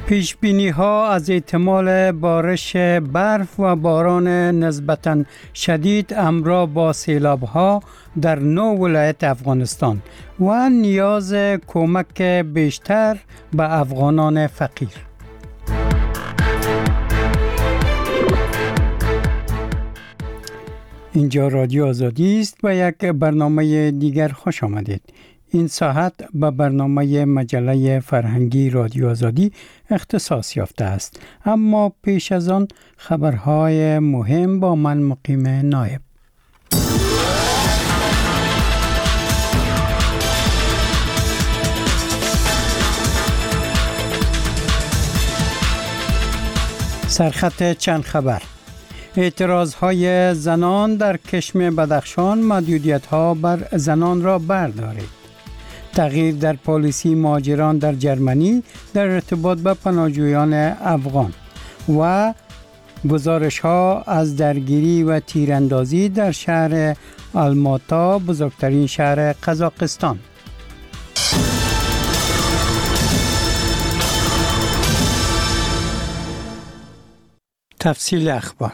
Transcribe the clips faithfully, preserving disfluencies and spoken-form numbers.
پیش بینی ها از احتمال بارش برف و باران نسبتاً شدید همراه با سیلاب ها در نو ولایت افغانستان و نیاز کمک بیشتر به افغانان فقیر. اینجا رادیو آزادی است و یک برنامه دیگر خوش آمدید. این ساعت به برنامه مجله فرهنگی رادیو آزادی اختصاص یافته است. اما پیش از آن خبرهای مهم با من مقیم نایب. سرخط چند خبر. اعتراضهای زنان در کشم بدخشان، محدودیت‌ها بر زنان را بردارید. تغییر در پالیسی مهاجران در جرمنی در ارتباط به پناهجویان افغان و گزارش‌ها از درگیری و تیراندازی در شهر آلماتا، بزرگترین شهر قزاقستان. تفصیل اخبار.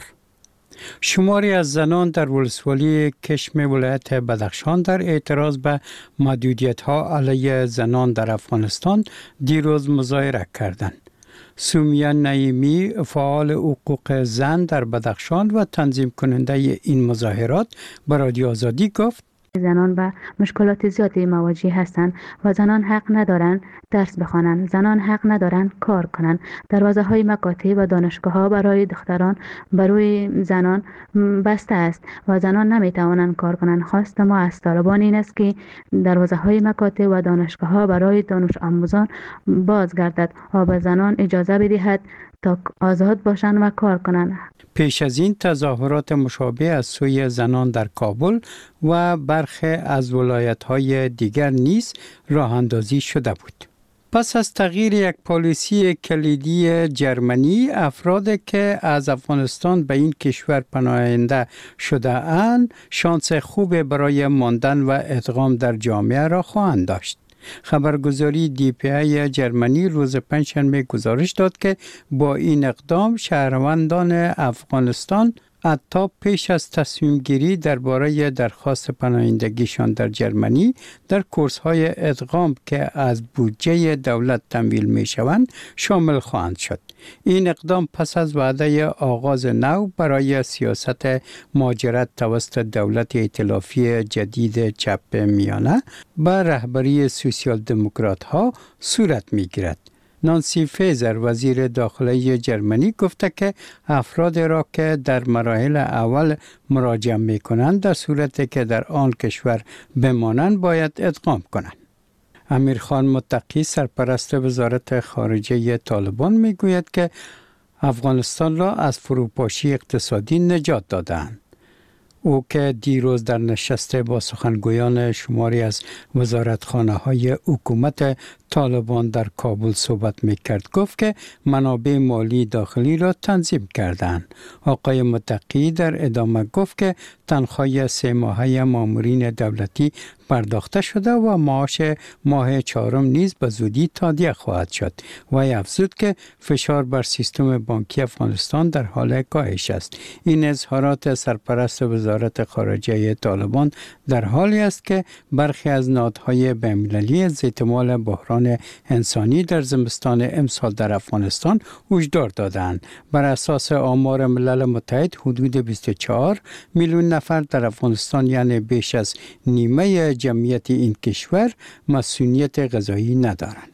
شماری از زنان در ولسوالی کشم ولایت بدخشان در اعتراض به محدودیت‌ها علیه زنان در افغانستان دیروز مظاهره کردند. سومیا نعیمی، فعال حقوق زن در بدخشان و تنظیم کننده این مظاهرات، به رادیو آزادی گفت: زنان به مشکلات زیادی مواجه هستند و زنان حق ندارند درس بخوانند، زنان حق ندارند کار کنند. دروازه های مکاتب و دانشگاه ها برای دختران برای زنان بسته است و زنان نمی توانند کار کنند. خواست ما از طالبان این است که دروازه های مکاتب و دانشگاه ها برای دانش آموزان باز گردد و به زنان اجازه بدهد تا آزاد باشند و کار کنند. پیش از این تظاهرات مشابه از سوی زنان در کابل و برخی از ولایت‌های دیگر نیز راه اندازی شده بود. پس از تغییر یک پالیسی کلیدی جرمنی، افرادی که از افغانستان به این کشور پناهنده شده اند، شانس خوب برای ماندن و ادغام در جامعه را خواهند داشت. خبرگزاری دی پی ای جرمنی روز پنجشنبه گزارش داد که با این اقدام شهروندان افغانستان حتی پیش از تصمیم گیری درباره درخواست پناهندگیشان در جرمنی در کورس های ادغام که از بودجه دولت تمویل می شوند شامل خواهند شد. این اقدام پس از وعده آغاز نو برای سیاست مهاجرت توسط دولت ائتلافی جدید چپ میانه به رهبری سوسیال دموکرات ها صورت می گیرد. نانسی فیزر، وزیر داخلی جرمنی، گفته که افراد را که در مراحل اول مراجعه می کنند در صورتی که در آن کشور بمانند باید ادغام کنند. امیر خان متقی، سرپرست وزارت خارجه طالبان، می گوید که افغانستان را از فروپاشی اقتصادی نجات دادند. او که دیروز در نشست با سخنگویان شماری از وزارتخانه های حکومت طالبان در کابل صحبت میکرد، گفت که منابع مالی داخلی را تنظیم کردند. آقای متقی در ادامه گفت که تنخواه سه ماهه مامورین دولتی پرداخته شده و معاش ماه چهارم نیز به زودی تادیه خواهد شد. و افزود که فشار بر سیستم بانکی افغانستان در حال کاهش است. این اظهارات سرپرست وزارت خارجه طالبان در حالی است که برخی از نهادهای بین‌المللی از احتمال بحران انسانی در زمستان امسال در افغانستان هشدار دادند. بر اساس آمار ملل متحد حدود بیست و چهار میلیون نفر در افغانستان، یعنی بیش از نیمه جمعیت این کشور، مسئولیت غذایی ندارند.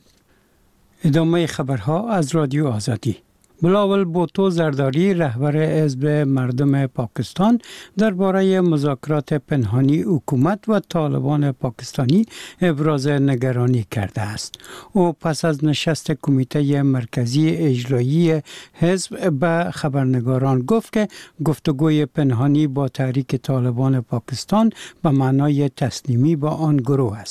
ادامه خبرها از رادیو آزادی. بلاول بوتو زرداری، رهبر حزب مردم پاکستان، درباره مذاکرات پنهانی حکومت و طالبان پاکستانی ابراز نگرانی کرده است. او پس از نشست کمیته مرکزی اجرایی حزب به خبرنگاران گفت که گفتگوی پنهانی با تحریک طالبان پاکستان به معنای تسلیمی با آن گروه است.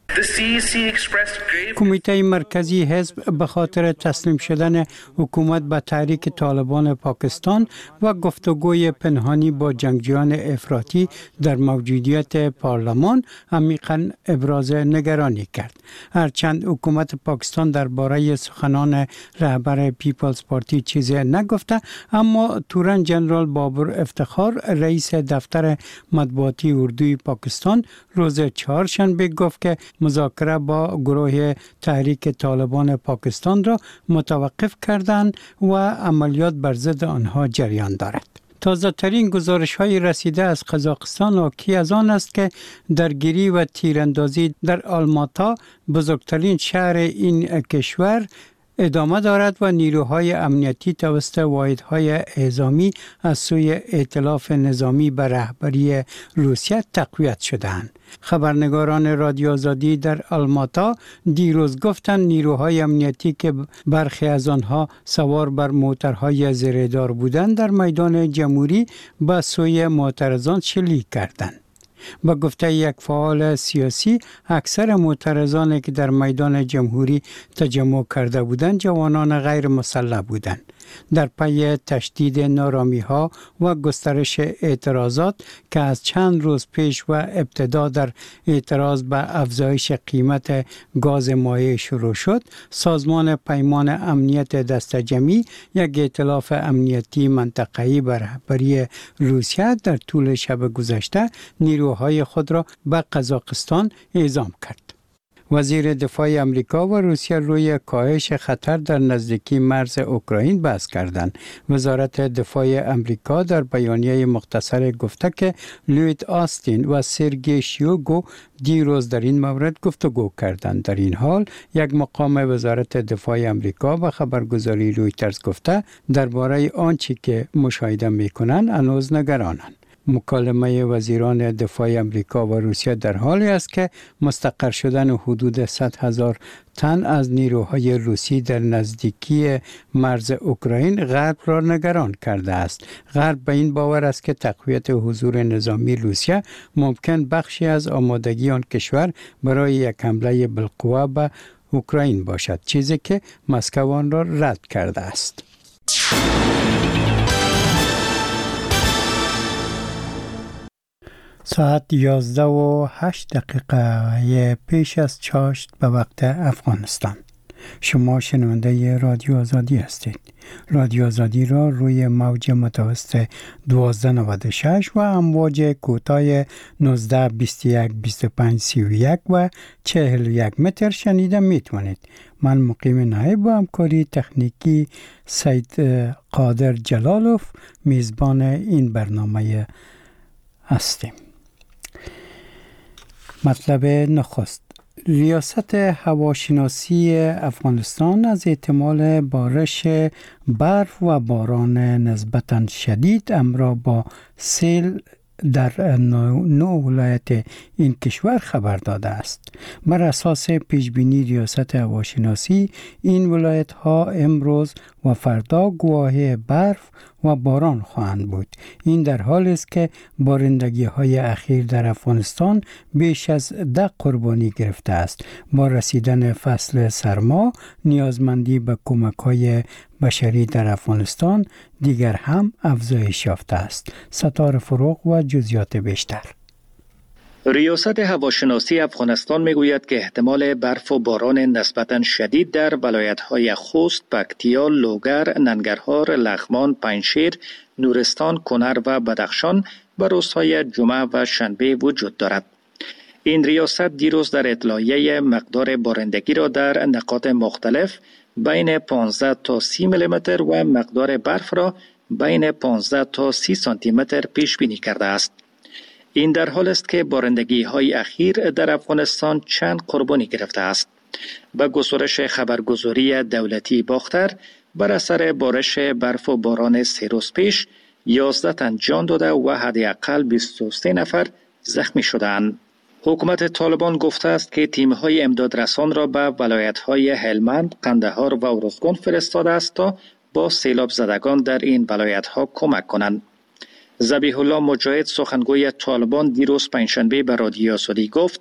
کمیته مرکزی حزب به خاطر تسلیم شدن حکومت به تحریک طالبان پاکستان و گفتگوی پنهانی با جنگجویان افراطی در موجودیت پارلمان عمیقاً ابراز نگرانی کرد. هرچند حکومت پاکستان درباره سخنان رهبر پیپلز پارتی چیزی نگفته، اما تورن جنرال بابر افتخار رئیس دفتر مطبوعاتی اردوی پاکستان روز چهارشنبه گفت که مذاکره با گروه تحریک طالبان پاکستان را متوقف کردند و عملیات بر ضد آنها جریان دارد. تازه ترین گزارش های رسیده از قزاقستان حاکی از آن است که درگیری و تیراندازی در آلماتا، بزرگترین شهر این کشور، ادامه دارد و نیروهای امنیتی توسط واحدهای اعزامی از سوی ائتلاف نظامی به رهبری روسیه تقویت شده‌اند. خبرنگاران رادیو آزادی در آلماتا دیروز گفتند نیروهای امنیتی که برخی از آنها سوار بر موترهای زیردار بودند در میدان جمهوری به سوی معترضان شلیک کردند. با گفته یک فعال سیاسی، اکثر معترضانی که در میدان جمهوری تجمع کرده بودند جوانان غیر مسلح بودند. در پی تشدید نارامی‌ها و گسترش اعتراضات که از چند روز پیش و ابتدا در اعتراض به افزایش قیمت گاز مایع شروع شد، سازمان پیمان امنیت دست جمعی، یک ائتلاف امنیتی منطقه‌ای به رهبری روسیه، در طول شب گذشته نیروهای خود را به قزاقستان اعزام کرد. وزیر دفاع امریکا و روسیه روی کاهش خطر در نزدیکی مرز اوکراین بحث کردند. وزارت دفاع امریکا در بیانیه مختصر گفته که لوید آستین و سرگئی شویگو دیروز در این مورد گفتگو کردند. در این حال یک مقام وزارت دفاع امریکا به خبرگزاری رویترز گفته درباره آنچه که مشاهده می‌کنند هنوز نگرانند. مکالمه وزیران دفاع امریکا و روسیه در حالی است که مستقر شدن حدود صد هزار تن از نیروهای روسی در نزدیکی مرز اوکراین غرب را نگران کرده است. غرب به این باور است که تقویت حضور نظامی روسیه ممکن بخشی از آمادگی آن کشور برای یک حمله بالقوه به اوکراین باشد، چیزی که مسکو آن را رد کرده است. ساعت یازده و هشت دقیقه پیش از چاشت به وقت افغانستان. شما شنونده رادیو آزادی هستید. رادیو آزادی را روی موج متوسط دوازده نود و شش و امواج کوتاه نوزده بیست و یک بیست و پنج سی و یک و چهل و یک متر شنیده میتونید. من مقیم نایب با همکاری تکنیکی سید قادر جلالوف میزبان این برنامه هستیم. مطلب نخست: ریاست هواشناسی افغانستان از احتمال بارش برف و باران نسبتاً شدید همراه با سیل در نو ولایت این کشور خبر داده است. بر اساس پیشبینی ریاست هواشناسی، این ولایت ها امروز و فردا گواهی برف و باران خواهند بود. این در حالی است که بارندگی های اخیر در افغانستان بیش از ده قربانی گرفته است. با رسیدن فصل سرما، نیازمندی به کمک های بشری در افغانستان دیگر هم افزایش یافته است. ستاره فروغ و جزئیات بیشتر. ریاست هواشناسی افغانستان میگوید که احتمال برف و باران نسبتاً شدید در ولایت‌های خوست، پکتیا، لوگر، ننگرهار، لغمان، پنجشیر، نورستان، کنر و بدخشان به روزهای جمعه و شنبه وجود دارد. این ریاست دیروز در اطلاعیه مقدار بارندگی را در نقاط مختلف بین پانزده تا سی میلیمتر و مقدار برف را بین پانزده تا سی سانتی متر پیش بینی کرده است. این در حال است که بارندگی های اخیر در افغانستان چند قربانی گرفته است. به گزارش خبرگزاری دولتی باختر، بر اثر بارش برف و باران سه روز پیش یازده تن جان داده و حداقل بیست و سه نفر زخمی شدند. حکومت طالبان گفته است که تیم‌های امدادرسان را به ولایت‌های هلمند، قندهار و ارزگان فرستاده است تا با سیلاب زدگان در این ولایت‌ها کمک کنند. ذبیح الله مجاهد، سخنگوی طالبان، دیروز پنجشنبه به رادیو آزادی گفت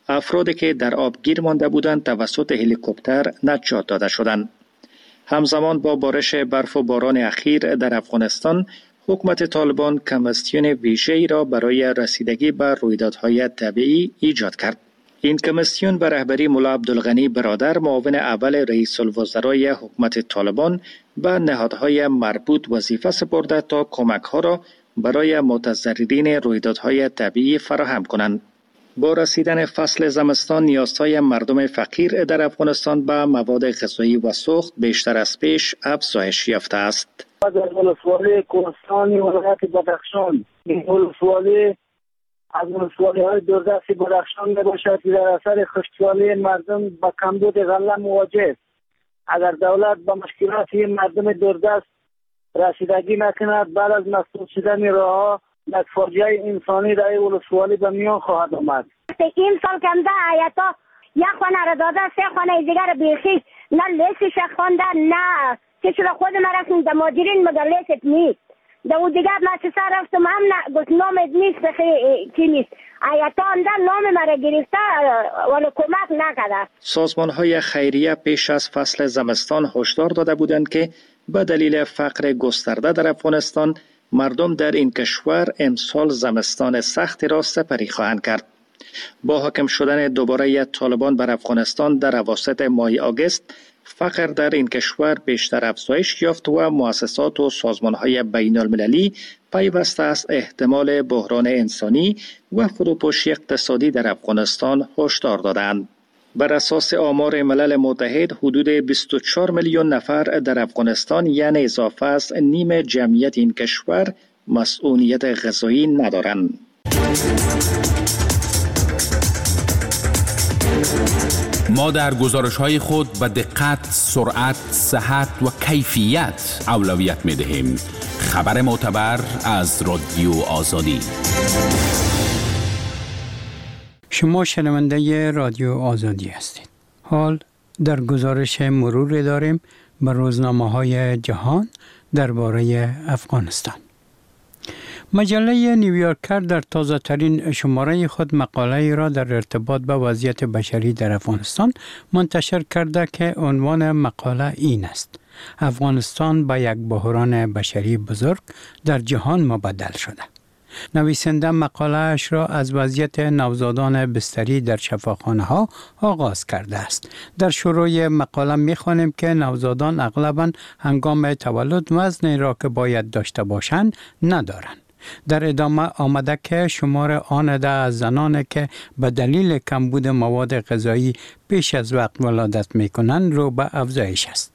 افرادی که در آب گیر مانده بودند توسط هلیکوپتر نجات داده شدند. همزمان با بارش برف و باران اخیر در افغانستان، حکومت طالبان کمیسیون ویژه‌ای را برای رسیدگی به رویدادهای طبیعی ایجاد کرد. این کمیسیون به رهبری ملا عبدالغنی برادر، معاون اول رئیس الوزرای حکومت طالبان، به نهادهای مربوط وظیفه سپرده تا کمک‌ها را برای متضررین رویدادهای طبیعی فراهم کنند. با رسیدن فصل زمستان، نیازهای مردم فقیر در افغانستان به مواد غذایی و سوخت بیشتر از پیش افزایش یافته است. از ولسوالی کوهستانی ولایت بدخشان، این ولسوالی از ولسوالی های دوردست بدخشان می باشد که در اثر خشکسالی مردم با کمبود غله مواجه است. اگر دولت با مشکلات این مردم دوردست رسیدگی نکند، بعد از مسدود شدن راهها یک فاجعه انسانی در این ولسوالی به میان خواهد آمد. این سال کمده آیتا یک خانه را داده، سه خانه دیگر بیخی نه لیسش خوانده، نه چه شده خود ما رفتیم در ماجرین مگر لیست نیست. در او دیگر ما چه سر رفتم هم نه گفت نامت نیست بخی چی نیست. آیتا انده نام مرا گرفته ولی کمک نکرده. سازمان های خیریه پیش از فصل زمستان هشدار داده بودند که به دلیل فقر گسترده در افغانستان، مردم در این کشور امسال زمستان سختی را سپری خواهند کرد. با حاکم شدن دوباره طالبان بر افغانستان در اواسط ماه آگوست، فقر در این کشور بیشتر افزایش یافت و مؤسسات و سازمان‌های بین المللی پیوسته از احتمال بحران انسانی و فروپاشی اقتصادی در افغانستان هشدار دادند. بر اساس آمار ملل متحد، حدود بیست و چهار میلیون نفر در افغانستان، یعنی اضافه از نیم جمعیت این کشور، مسئولیت غذایی ندارند. ما در گزارش‌های خود به دقت، سرعت، صحت و کیفیت اولویت می‌دهیم. خبر معتبر از رادیو آزادی. شما شنونده رادیو آزادی هستید. حال در گزارش مرور داریم به روزنامه‌های جهان درباره افغانستان. مجله نیویورکر در تازه ترین شماره خود مقاله را در ارتباط با وضعیت بشری در افغانستان منتشر کرده که عنوان مقاله این است: افغانستان به یک بحران بشری بزرگ در جهان مبدل شده. نویسنده مقاله اش را از وضعیت نوزادان بستری در شفاخانه ها آغاز کرده است. در شروع مقاله می خوانیم که نوزادان اغلباً هنگام تولد وزنی را که باید داشته باشند ندارند. در ادامه آمده که شمار آن عده از زنان که به دلیل کمبود مواد غذایی پیش از وقت ولادت می کنند رو به افزایش است.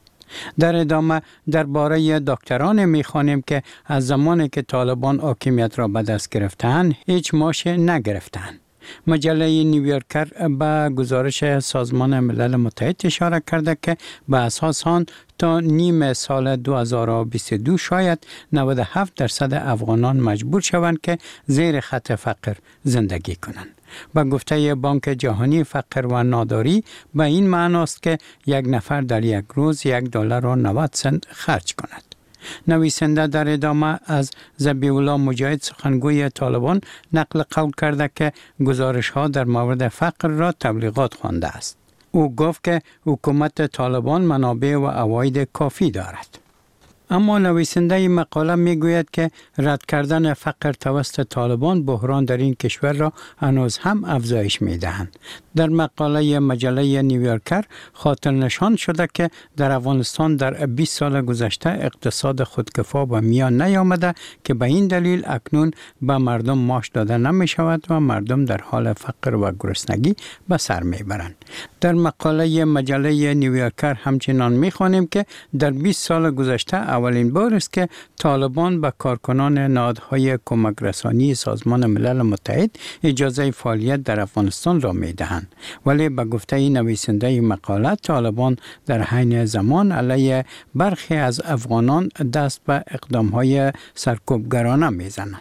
در ادامه درباره دکتران می خوانیم که از زمانی که طالبان حاکمیت را به دست گرفتند هیچ معاش نگرفتند. مجله نیویورکر به گزارش سازمان ملل متحد اشاره کرده که به اساس آن تا نیم سال دو هزار و بیست و دو شاید نود و هفت درصد افغانان مجبور شوند که زیر خط فقر زندگی کنند. با گفته بانک جهانی، فقر و ناداری به این معناست که یک نفر در یک روز یک دلار و نود سنت خرج کند. نویسنده در ادامه از ذبیح الله مجاهد، سخنگوی طالبان، نقل قول کرده که گزارش ها در مورد فقر را تبلیغات خوانده است. او گفت که حکومت طالبان منابع و عواید کافی دارد. اما نویسنده مقاله می گوید که رد کردن فقر توسط طالبان بحران در این کشور را هنوز هم افزایش می دهند. در مقاله مجله نیویورکر خاطر نشان شده که در افغانستان در بیست سال گذشته اقتصاد خودکفا به میان نیامده که به این دلیل اکنون به مردم معاش داده نمی شود و مردم در حال فقر و گرسنگی به سر می برند. در مقاله مجله نیویورکر همچنان می خوانیم که در بیست سال گذشته اولین بار است که طالبان به کارکنان نهادهای کمک رسانی سازمان ملل متحد اجازه فعالیت در افغانستان را می دهند. ولی به گفته نویسنده مقاله، طالبان در حین زمان علیه برخی از افغانان دست به اقدامهای سرکوبگرانه می زنند.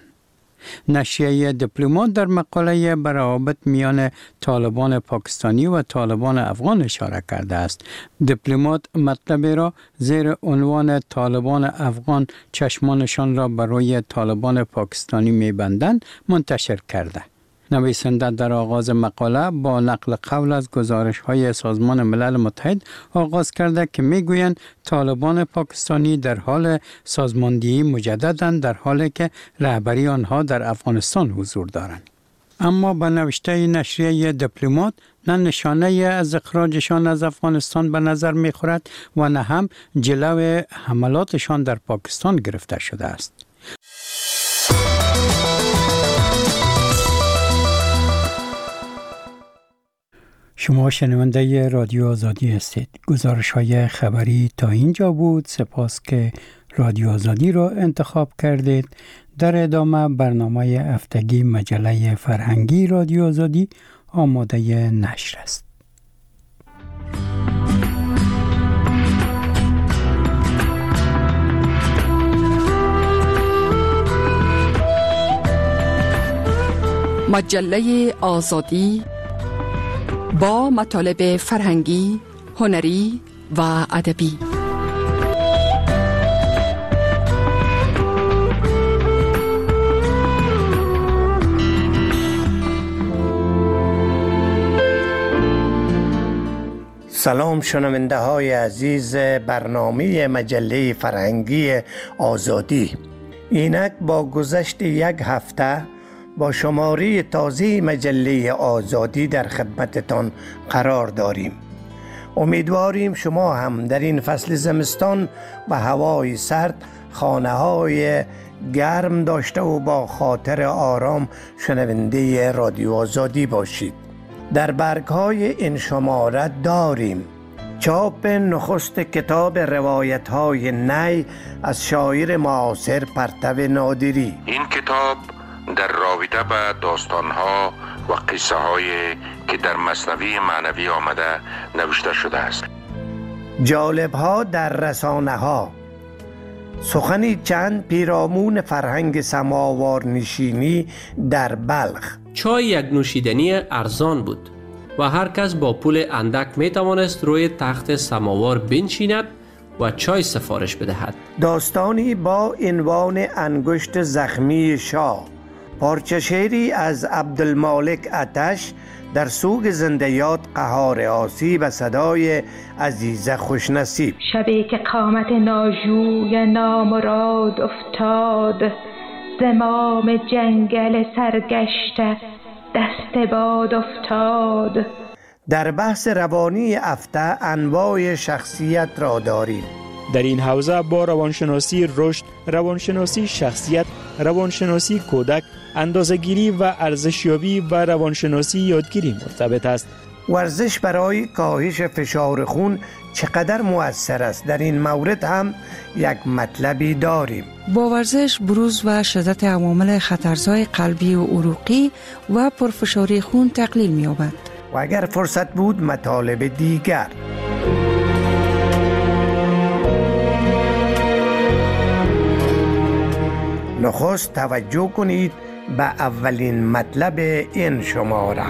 نشریه دیپلمات در مقاله به روابط میان طالبان پاکستانی و طالبان افغان اشاره کرده است. دیپلمات مطلب را زیر عنوان طالبان افغان چشمانشان را بر روی طالبان پاکستانی می‌بندند منتشر کرده. نویسنده در آغاز مقاله با نقل قول از گزارش های سازمان ملل متحد آغاز کرده که میگویند طالبان پاکستانی در حال سازماندهی مجددند، در حالی که رهبری آنها در افغانستان حضور دارند. اما به نوشته نشریه دیپلمات نه نشانه از اخراجشان از افغانستان به نظر می خورد و نه هم جلو حملاتشان در پاکستان گرفته شده است. شما شنونده رادیو آزادی هستید. گزارش های خبری تا اینجا بود. سپاس که رادیو آزادی را انتخاب کردید. در ادامه برنامه هفتگی مجله فرهنگی رادیو آزادی آماده نشر است. مجله آزادی با مطالب فرهنگی، هنری و ادبی. سلام شنونده های عزیز برنامه مجله فرهنگی آزادی. اینک با گذشت یک هفته با شماره تازه مجله آزادی در خدمتتان قرار داریم. امیدواریم شما هم در این فصل زمستان و هوای سرد خانه های گرم داشته و با خاطر آرام شنونده رادیو آزادی باشید. در برگ های این شماره داریم چاپ نخست کتاب روایت های نی از شاعر معاصر پرتو نادری. این کتاب در رابطه به داستان ها و قصه هایی که در مثنوی معنوی آمده نوشته شده است. جالب ها در رسانه ها، سخنی چند پیرامون فرهنگ سماوار نشینی در بلخ. چای یک نوشیدنی ارزان بود و هر کس با پول اندک می توانست روی تخت سماوار بنشیند و چای سفارش بدهد. داستانی با عنوان انگشت زخمی شاه، پارچه شعری از عبدالمالک آتش در سوگ زندیات قهار آسی و صدای عزیزه خوشنصیب. شبی که قامت ناجوی نامراد افتاد، زمام جنگل سرگشته دست باد افتاد. در بحث روانی هفته انواع شخصیت را داریم. در این حوزه با روانشناسی رشد، روانشناسی شخصیت، روانشناسی کودک، اندازه‌گیری و ارزشیابی و روانشناسی یادگیری مرتبط است. ورزش برای کاهش فشار خون چقدر مؤثر است؟ در این مورد هم یک مطلبی داریم. با ورزش بروز و شدت عوامل خطرزای قلبی و عروقی و پرفشاری خون تقلیل می‌یابد. و اگر فرصت بود مطالب دیگر. نخست توجه کنید به اولین مطلب این شماره.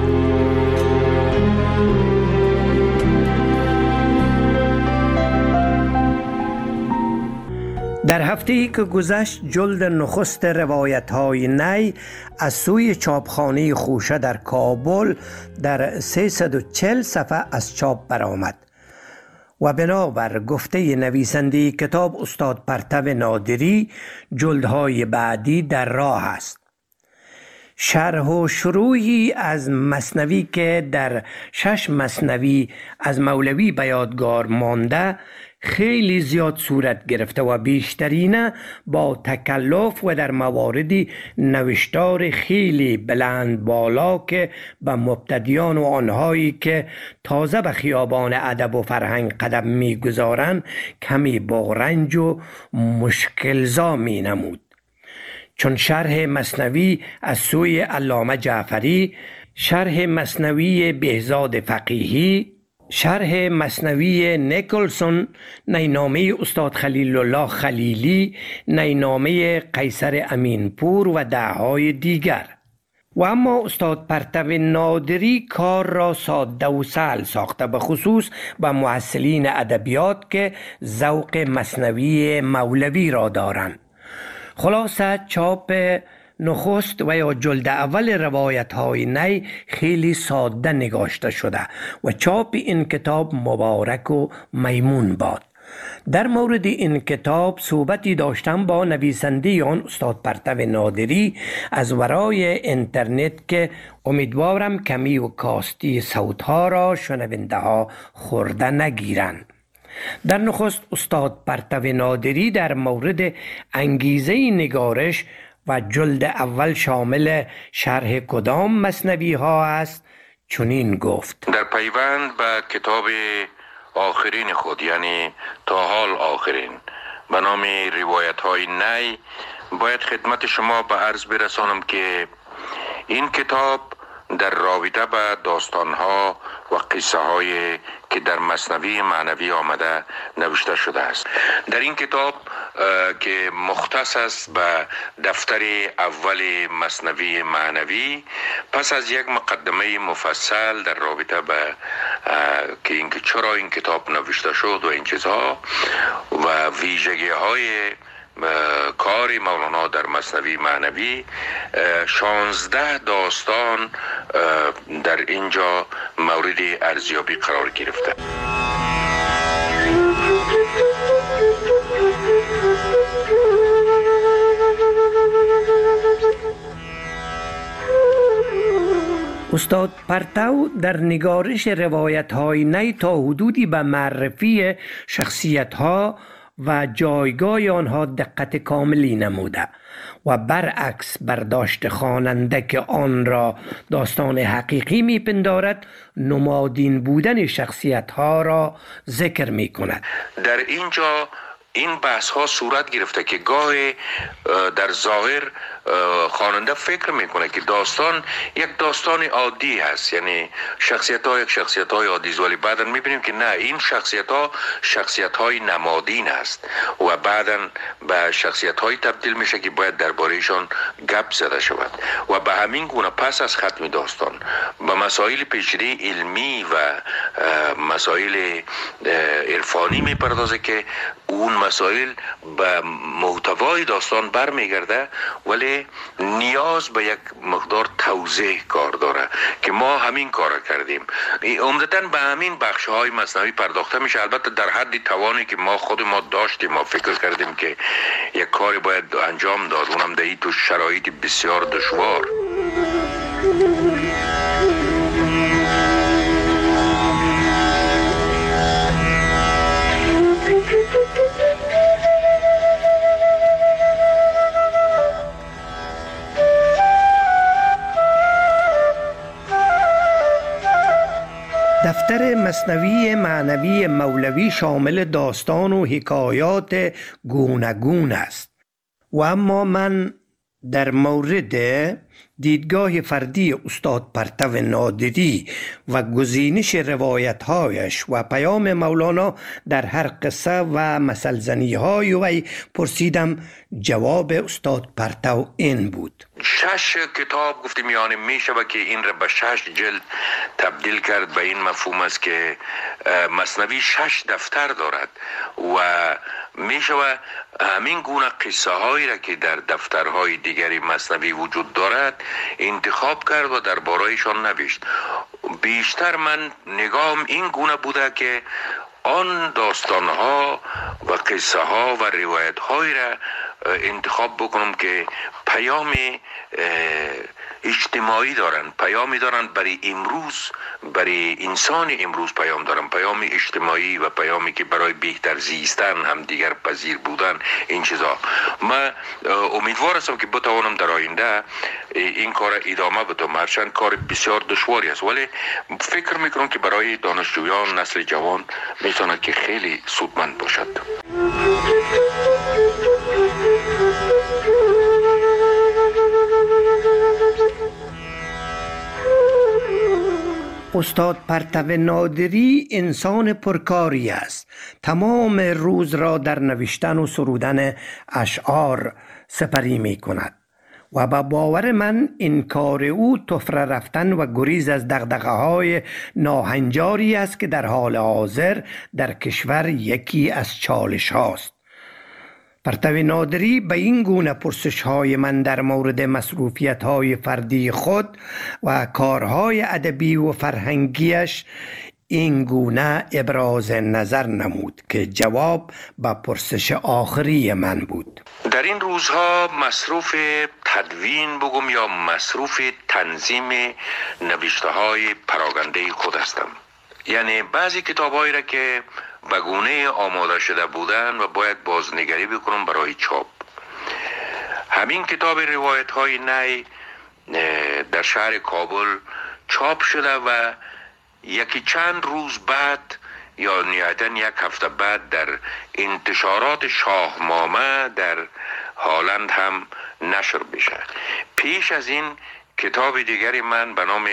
در هفته‌ای که گذشت جلد نخست روایت‌های نی از سوی چاپخانه خوشه در کابل در سیصد و چهل صفحه از چاپ برآمد و بنابر گفته نویسنده کتاب استاد پرتو نادری جلدهای بعدی در راه است. شرح و شروحی از مثنوی که در شش مثنوی از مولوی به یادگار مانده خیلی زیاد صورت گرفته و بیشترین با تکلف و در مواردی نوشتار خیلی بلند بالا که به مبتدیان و آنهایی که تازه به خیابان ادب و فرهنگ قدم می‌گذارند کمی بغرنج و مشکلزا می نمود. چون شرح مثنوی از سوی علامه جعفری، شرح مثنوی بهزاد فقیهی، شرح مثنوی نیکلسون، نینامه استاد خلیل الله خلیلی، نینامه قیصر امینپور و دههای دیگر. و اما استاد پرتو نادری کار را ساده و سهل ساخته، به خصوص به محصلین ادبیات که ذوق مثنوی مولوی را دارند. خلاصه چاپ نخست و یا جلد اول روایت های نی خیلی ساده نگاشته شده و چاپ این کتاب مبارک و میمون باد. در مورد این کتاب صحبتی داشتم با نویسنده آن استاد پرتو نادری از ورای اینترنت که امیدوارم کمی و کاستی صوتها را شنونده ها خورده نگیرند. در نخست استاد پرتو نادری در مورد انگیزه نگارش و جلد اول شامل شرح کدام مثنوی ها است چنین گفت: در پیوند به کتاب آخرین خود، یعنی تا حال آخرین، به نام روایت های نی، باید خدمت شما به عرض برسانم که این کتاب در رابطه به داستان ها و قصه های که در مثنوی معنوی آمده نوشته شده است. در این کتاب که مختص است به دفتر اول مثنوی معنوی، پس از یک مقدمه مفصل در رابطه به که اینکه چرا این کتاب نوشته شد و این چیزها و ویژگی های کار مولانا در مثنوی معنوی، شانزده داستان در اینجا مورد ارزیابی قرار گرفته. استاد پرتو در نگارش روایت های نی تا حدودی به معرفی شخصیت ها و جایگاه آنها دقت کاملی نموده و برعکس برداشت خواننده که آن را داستان حقیقی میپندارد، نمادین بودن شخصیت ها را ذکر می کند. در اینجا این بحث ها صورت گرفته که گاه در ظاهر خواننده فکر میکنه که داستان یک داستان عادی هست، یعنی شخصیت ها یک شخصیت های عادی است، ولی بعدا میبینیم که نه، این شخصیت ها شخصیت های نمادین است و بعدا به شخصیت های تبدیل میشه که باید دربارهشان گپ زده شود و به همین گونه پس از ختم داستان به مسائل پیچیده علمی و مسائل عرفانی میپردازه که اون مسائل به محتوای داستان برمیگرده، ولی نیاز به یک مقدار توضیح کار داره که ما همین کار کردیم. عمدتاً به همین بخش های مثنوی پرداخته میشه، البته در حد توانی که ما خود ما داشتیم. ما فکر کردیم که یک کاری باید انجام داد، اونم در این تو شرایط بسیار دشوار. دفتر مثنوی معنوی مولوی شامل داستان و حکایات گوناگون است و اما من در مورد دیدگاه فردی استاد پرتو نادری و گزینش روایت‌هایش و پیام مولانا در هر قصه و مثلزنی‌های وی پرسیدم. جواب استاد پرتو این بود: شش کتاب گفتیم، یعنی می شود که این را به شش جلد تبدیل کرد. به این مفهوم است که مثنوی شش دفتر دارد و می شود همین گونه قصه هایی را که در دفترهای دیگری مثنوی وجود دارد انتخاب کرد و درباره‌شان نوشت. بیشتر من نگاهم این گونه بوده که آن داستان ها و قصه ها و روایت هایی را انتخاب بکنم که پیام اجتماعی دارن، پیامی دارن برای امروز، برای انسان امروز پیام دارن، پیام اجتماعی و پیامی که برای بهتر زیستن، هم دیگر پذیر بودن، این چیزا. من امیدوار هستم که بتوانم در آینده این کار ادامه بدم، هرچند کار بسیار دشواری است، ولی فکر میکنم که برای دانشجویان نسل جوان میتونه که خیلی سودمند باشد. استاد پرتو نادری انسان پرکاری است. تمام روز را در نوشتن و سرودن اشعار سپری می کند و با باور من این کار او تفره رفتن و گریز از دغدغه های ناهنجاری است که در حال حاضر در کشور یکی از چالش هاست. پرتو نادری به این گونه پرسش های من در مورد مصروفیت های فردی خود و کارهای ادبی و فرهنگیش این گونه ابراز نظر نمود که جواب به پرسش آخری من بود. در این روزها مصروف تدوین بگم یا مصروف تنظیم نوشته های پراگنده خود هستم. یعنی بعضی کتاب هایی را که به گونه آماده شده بودن و باید بازنگری بکنم برای چاپ. همین کتاب روایت های نی در شهر کابل چاپ شده و یکی چند روز بعد یا نهایتاً یک هفته بعد در انتشارات شاهنامه در هالند هم نشر بشه. پیش از این کتاب دیگری من به نام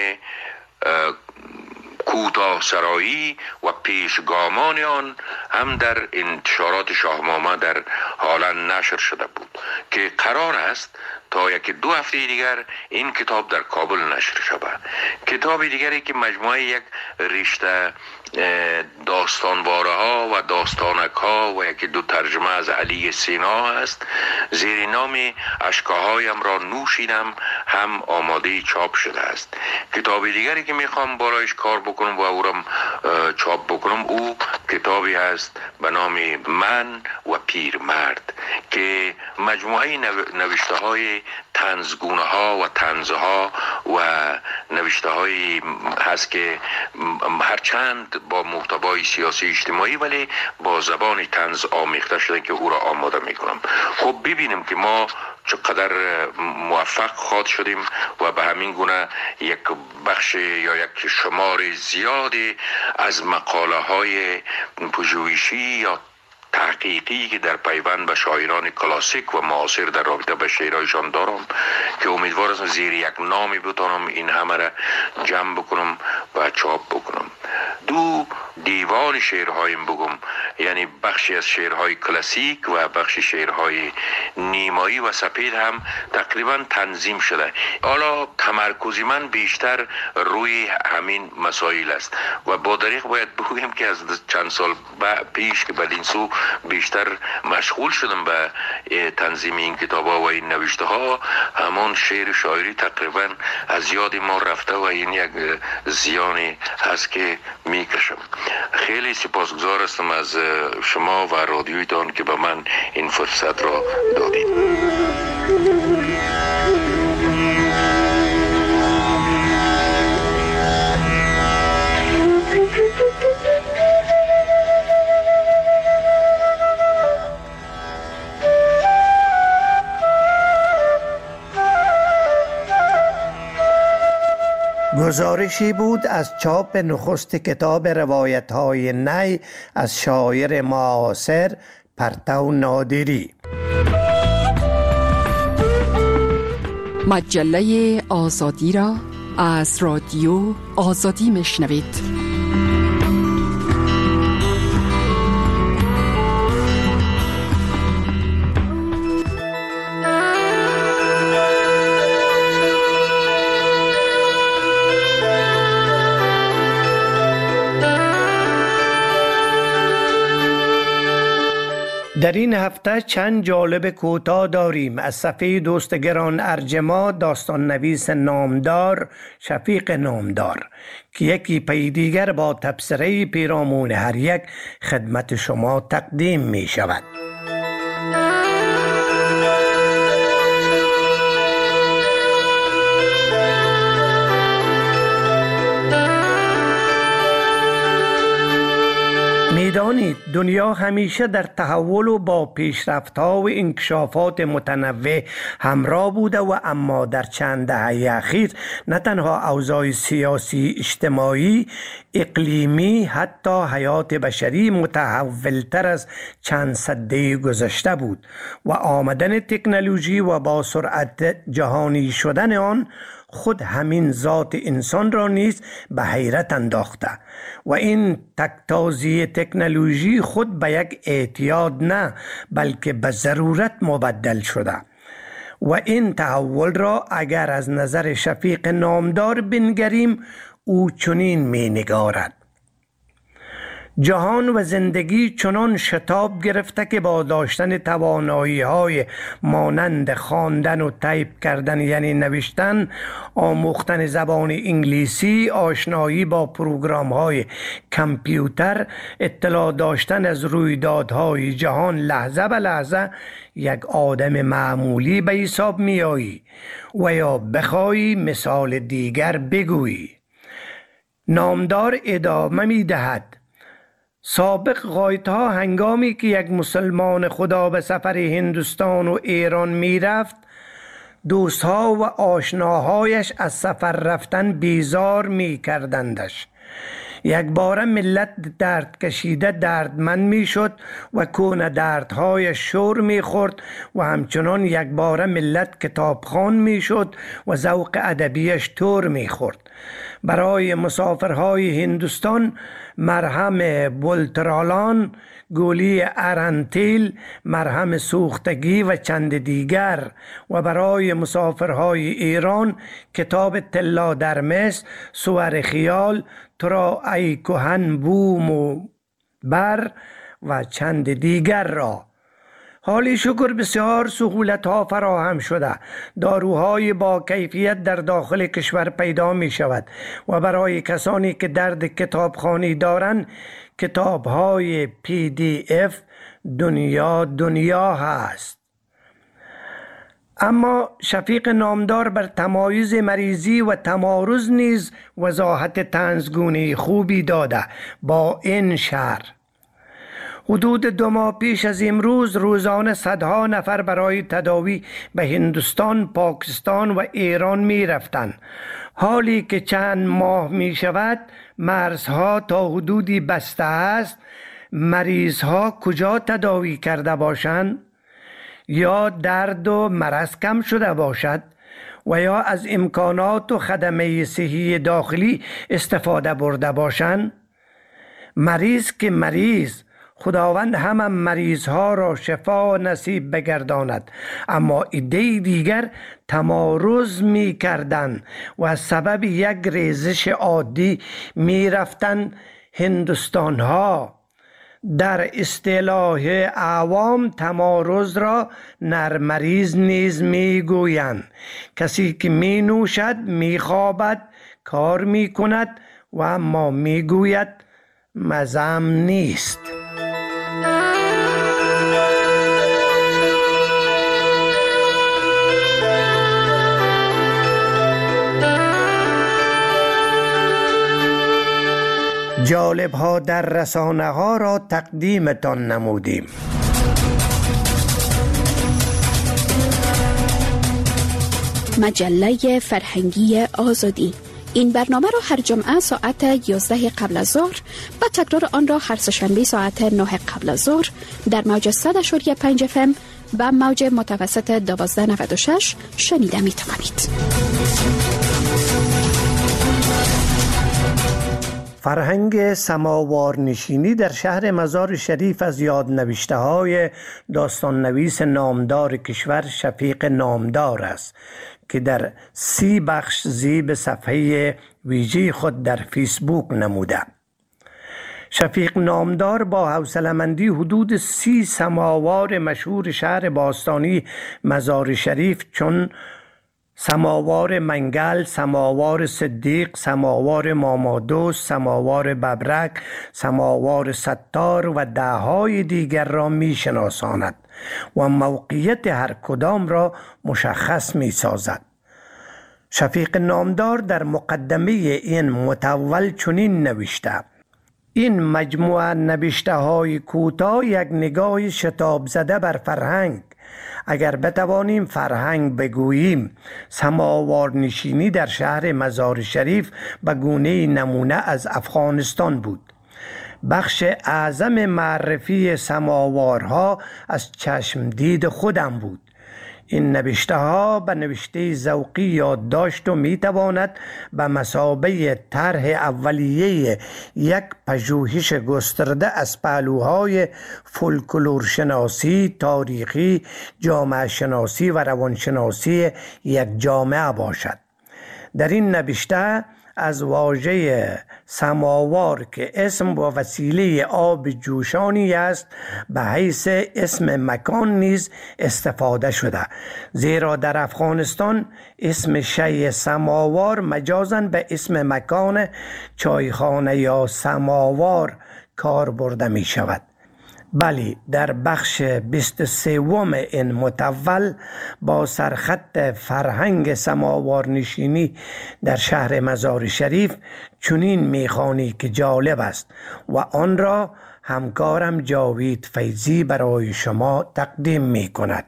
کوتاه سرایی و پیشگامان آن هم در انتشارات شاهنامه در هالند نشر شده بود که قرار است تا یکی دو هفته دیگر این کتاب در کابل نشر شود. کتاب دیگری که مجموعه یک رشته داستانواره ها و داستانک ها و یکی دو ترجمه از علی سینا است، زیر نام اشکاهایم را نوشیدم هم آماده چاپ شده است. کتاب دیگری که میخوام برایش کار بکنم و او را چاپ بکنم او کتابی است به نام من و پیرمرد که مجموعه نوشته های طنزگونه ها و طنزه ها و نوشته هایی هست که هرچند با محتوای سیاسی اجتماعی ولی با زبان طنز آمیخته شده که او را آماده میکنم. خب ببینیم که ما چقدر موفق خواد شدیم و به همین گونه یک بخش یا یک شمار زیادی از مقاله های پژوهشی یا تحقیقی که در پیوند به شاعران کلاسیک و معاصر در رابطه به شعرهایشان دارم که امیدوار هستم زیر یک نامی بتونم این همه را جمع بکنم و چاپ بکنم. دو دیوان شعرهایم بگم، یعنی بخشی از شعرهای کلاسیک و بخشی شعرهای نیمایی و سپید هم تقریبا تنظیم شده. حالا تمرکزی من بیشتر روی همین مسائل است و با دریغ باید بگویم که از چند سال پیش که بدین سو بیشتر مشغول شدم به تنظیم این کتاب ها و این نوشته ها، همون شعر شاعری تقریبا از یاد ما رفته و این یک زیانی هست که میکشم. خیلی سپاسگزار هستم از شما و رادیویتان که به من این فرصت را دادید. گزارشی بود از چاپ نخست کتاب روایت های نی از شاعر معاصر پرتو نادری. مجله آزادی را از رادیو آزادی میشنوید. در این هفته چند جالب کوتاه داریم. از صفحه دوست گران ارجما داستان نویس نامدار شفیق نامدار که یکی پی دیگر با تبصره پیرامون هر یک خدمت شما تقدیم می شود. میدانید دنیا همیشه در تحول و با پیشرفت‌ها و انکشافات متنوع همراه بوده و اما در چند دهه اخیر نه تنها اوضاع سیاسی، اجتماعی، اقلیمی، حتی حیات بشری متحولتر از چند سده گذشته بود و آمدن تکنولوژی و با سرعت جهانی شدن آن خود همین ذات انسان را نیز به حیرت انداخته و این تکتازی تکنولوژی خود به یک اعتیاد نه بلکه به ضرورت مبدل شده و این تحول را اگر از نظر شفیق نامدار بنگریم او چنین می نگارد: جهان و زندگی چنان شتاب گرفته که با داشتن توانایی های مانند خواندن و تایپ کردن یعنی نوشتن، آموختن زبان انگلیسی، آشنایی با پروگرام های کامپیوتر، اطلاع داشتن از رویدادهای جهان لحظه به لحظه یک آدم معمولی به حساب می آیی و یا بخوای مثال دیگر بگویی. نامدار ادامه می دهد: سابق غایتها هنگامی که یک مسلمان خدا به سفر هندوستان و ایران می رفت، دوستها و آشناهایش از سفر رفتن بیزار می کردندش. یک بار ملت درد کشیده دردمند می شد و کون دردهای شور می خورد و همچنان یک بار ملت کتابخوان می شد و ذوق ادبیش تور می خورد. برای مسافرهای هندوستان مرهم بولترالان، گولی ارنتیل، مرهم سوختگی و چند دیگر، و برای مسافرهای ایران کتاب طلا در مصر، صور خیال، ترا ای کهن بوم و بر و چند دیگر را. حالی شکر بسیار سهولت ها فراهم شده. داروهای با کیفیت در داخل کشور پیدا می شود و برای کسانی که درد کتابخوانی دارند کتاب های پی دی اف دنیا دنیا هست. اما شفیق نامدار بر تمایز مریضی و تمارض نیز وضاحت طنزگونه خوبی داده با این شرح: حدود دو ماه پیش از امروز روزانه صدها نفر برای تداوی به هندوستان، پاکستان و ایران می رفتند. حالی که چند ماه می شود مرزها تا حدودی بسته است، مریضها کجا تداوی کرده باشند؟ یا درد و مرض کم شده باشد و یا از امکانات و خدمه صحی داخلی استفاده برده باشند؟ مریض که مریض، خداوند همه مریض ها را شفا نصیب بگرداند، اما عده دیگر تمارض می کردند و از سبب یک ریزش عادی می رفتند هندوستان ها. در اصطلاح عوام تمارض را نرمریز نیز می گویند. کسی که می نوشد، می خوابد، کار می کند و اما می گوید مزم نیست. جالب ها در رسانه ها را تقدیمتان نمودیم. مجله فرهنگی آزادی. این برنامه را هر جمعه ساعت یازده قبل از ظهر و تکرار آن را هر سه‌شنبه ساعت نه قبل از ظهر در موج صد و پنج اف ام و موج متوسط دوازده نود و شش شنیده می توانید. فرهنگ سماوار نشینی در شهر مزار شریف از یادنوشته های داستان نویس نامدار کشور شفیق نامدار است که در سی بخش زیب صفحه ویژه خود در فیسبوک نموده. شفیق نامدار با حوصله‌مندی حدود سی سماوار مشهور شهر باستانی مزار شریف چون سماوار منگل، سماوار صدیق، سماوار مامادوس، سماوار ببرک، سماوار ستار و دههای دیگر را می شناساند و موقعیت هر کدام را مشخص می سازد. شفیق نامدار در مقدمه این متول چنین نوشته: این مجموعه نوشته های کوتاه یک نگاه شتاب زده بر فرهنگ. اگر بتوانیم فرهنگ بگوییم، سماوار نشینی در شهر مزار شریف به گونه نمونه از افغانستان بود. بخش اعظم معرفی سماوارها از چشم دید خودم بود. این نوشته ها به نوشته ذوقی یادداشت و می تواند به مثابه طرح اولیه یک پژوهش گسترده از پهلوهای فولکلور شناسی، تاریخی، جامعه شناسی و روانشناسی یک جامعه باشد. در این نوشته از واژه سماوار که اسم و وسیله آب جوشانی است به حیث اسم مکان نیز استفاده شده، زیرا در افغانستان اسم شیء سماوار مجازاً به اسم مکان چایخانه یا سماوار کار برده می شود. بلی، در بخش بیست و سوم این مطول با سرخط فرهنگ سماوار نشینی در شهر مزار شریف چنین میخوانی که جالب است و آن را همکارم جاوید فیضی برای شما تقدیم می کند.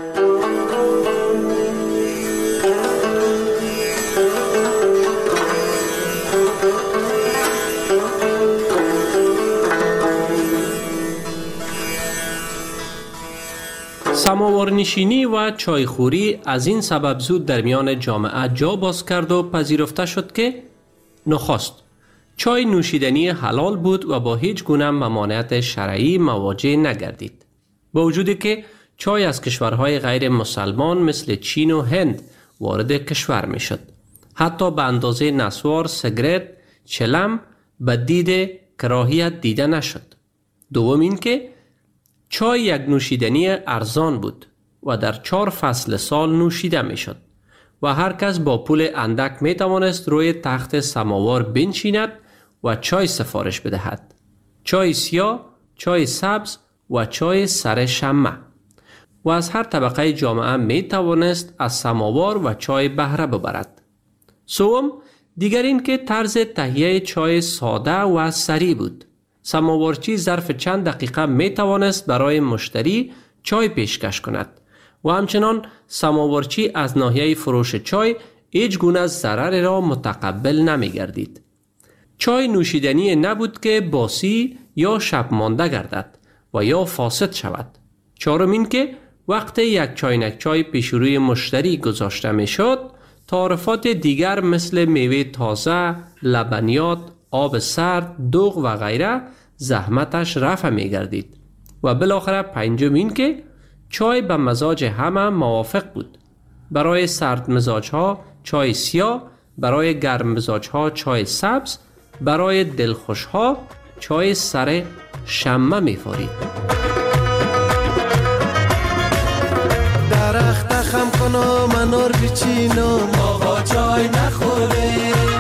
سماوارنشینی و چایخوری از این سبب زود در میان جامعه جا باز کرد و پذیرفته شد که نخست چای نوشیدنی حلال بود و با هیچ گونه ممانعت شرعی مواجه نگردید. با وجودی که چای از کشورهای غیر مسلمان مثل چین و هند وارد کشور می شد. حتی به اندازه نسوار، سیگرت، چلم به دید کراهیت دیده نشد. دوم این که چای یک نوشیدنی ارزان بود و در چهار فصل سال نوشیده می شد و هر کس با پول اندک می توانست روی تخت سماوار بنشیند و چای سفارش بدهد. چای سیاه، چای سبز و چای سر شمع. و از هر طبقه جامعه می توانست از سماوار و چای بهره ببرد. سوم، دیگر این که طرز تهیه چای ساده و سریع بود. سماوارچی ظرف چند دقیقه می توانست برای مشتری چای پیشکش کند و همچنان سماوارچی از ناحیه فروش چای هیچ گونه ضرر را متقبل نمی گردید. چای نوشیدنی نبود که باسی یا شب مانده گردد و یا فاسد شود. چهارم این که وقتی یک چاینک چای پیش روی مشتری گذاشته می شد، تعارفات دیگر مثل میوه تازه، لبنیات، آب سرد، دوغ و غیره زحمتش رفع می گردید. و بالاخره پنجم این که چای به مزاج همه موافق بود. برای سرد مزاج ها چای سیاه، برای گرم مزاج ها چای سبز، برای دلخوش ها چای سر شمع می فارید. درخت خم کنم منور بچینم آقا چای نخوره،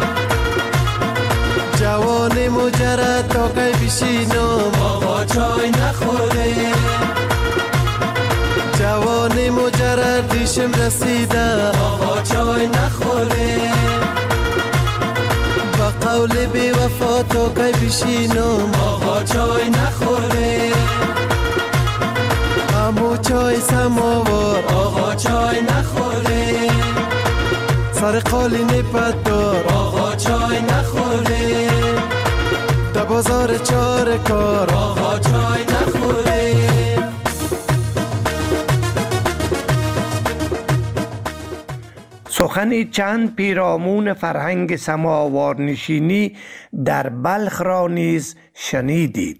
جوان مجرد تا کی بشینم آقا چای نخوره، جوان مجرد دیشم رسیده آقا چای نخوره، با قول بی وفا تا کی بشینم آقا چای نخوره، امو چای سماوار آقا چای نخوره، سر قالی نپت دار آقا چای نخوره، در بازار چار کار آقا چای نخوره. سخنی چند پیرامون فرهنگ سماوار نشینی در بلخ را نیز شنیدید.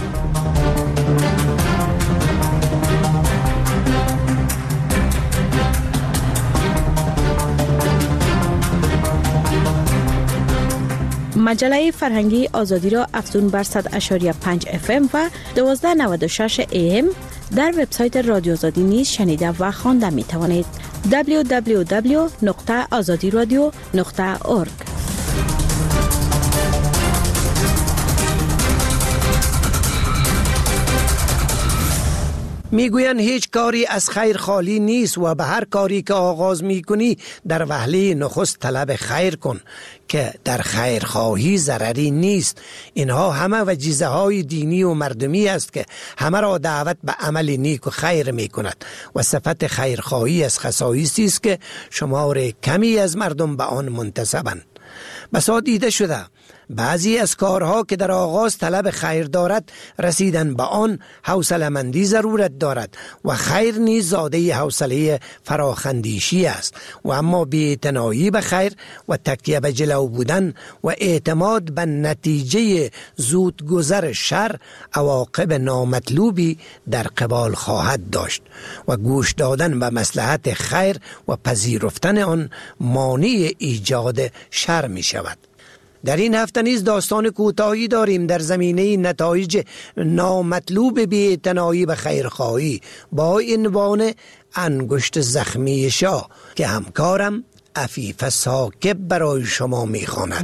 مجله فرهنگی آزادی را افزون بر صد اشاری پنج اف ام و دوازده نود و شش ای ام در وبسایت رادیو آزادی نیز شنیده و خوانده می توانید. دبلیو دبلیو دبلیو نقطه آزادی رادیو نقطه اورگ. میگویند هیچ کاری از خیر خالی نیست و به هر کاری که آغاز میکنی در وهله نخست طلب خیر کن که در خیرخواهی ضرری نیست. اینها همه وجیزه های دینی و مردمی است که همه را دعوت به عمل نیک و خیر میکند و صفت خیرخواهی از خصایصی است که شمار کمی از مردم به آن منتسبند. بسا دیده شده بعضی از کارها که در آغاز طلب خیر دارد رسیدن به آن حوصله‌مندی ضرورت دارد و خیر نیز زاده حوصله فراخندیشی است و اما بی‌اعتنایی به خیر و تکیه به جلو بودن و اعتماد به نتیجه زود گذر شر عواقب نامطلوبی در قبال خواهد داشت و گوش دادن به مصلحت خیر و پذیرفتن آن مانع ایجاد شر می شود. در این هفته نیز داستان کوتاهی داریم در زمینه نتایج نامطلوب بی‌اعتنایی و خیرخواهی با عنوان انگشت زخمی شاه که همکارم عفیف ثاقب برای شما می‌خواند.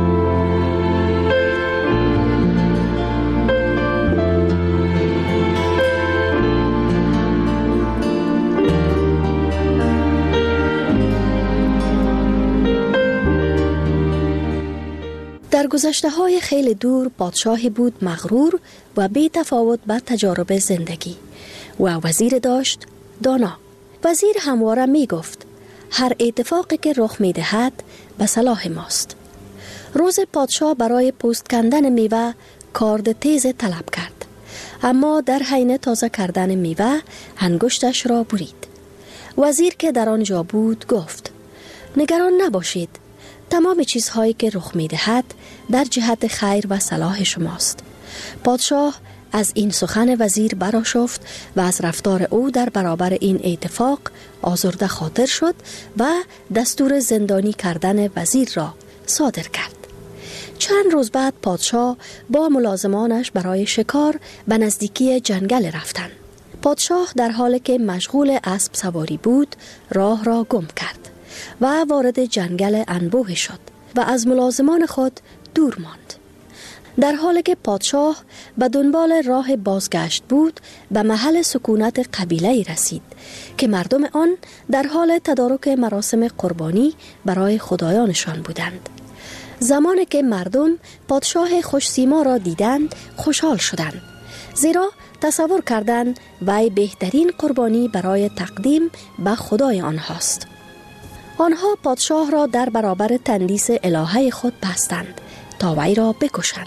در گذشته های خیلی دور پادشاهی بود مغرور و بی تفاوت به تجارب زندگی و وزیر داشت دانا. وزیر همواره می گفت هر اتفاقی که رخ می دهد به صلاح ماست. روز پادشاه برای پوست کندن میوه کارد تیز طلب کرد، اما در حین تازه کردن میوه انگشتش را برید. وزیر که در آنجا بود گفت نگران نباشید، تمام چیزهایی که رخ می دهد در جهت خیر و صلاح شماست. پادشاه از این سخن وزیر برآشفت و از رفتار او در برابر این اتفاق آزرده خاطر شد و دستور زندانی کردن وزیر را صادر کرد. چند روز بعد پادشاه با ملازمانش برای شکار به نزدیکی جنگل رفتند. پادشاه در حالی که مشغول اسب سواری بود راه را گم کرد و وارد جنگل انبوه شد و از ملازمان خود دور ماند. در حالی که پادشاه به دنبال راه بازگشت بود به محل سکونت قبیله‌ای رسید که مردم آن در حال تدارک مراسم قربانی برای خدایانشان بودند. زمانی که مردم پادشاه خوش‌سیما را دیدند خوشحال شدند، زیرا تصور کردند وی بهترین قربانی برای تقدیم به خدای آنهاست. آنها پادشاه را در برابر تندیس الهه خود بستند تا وی را بکشند.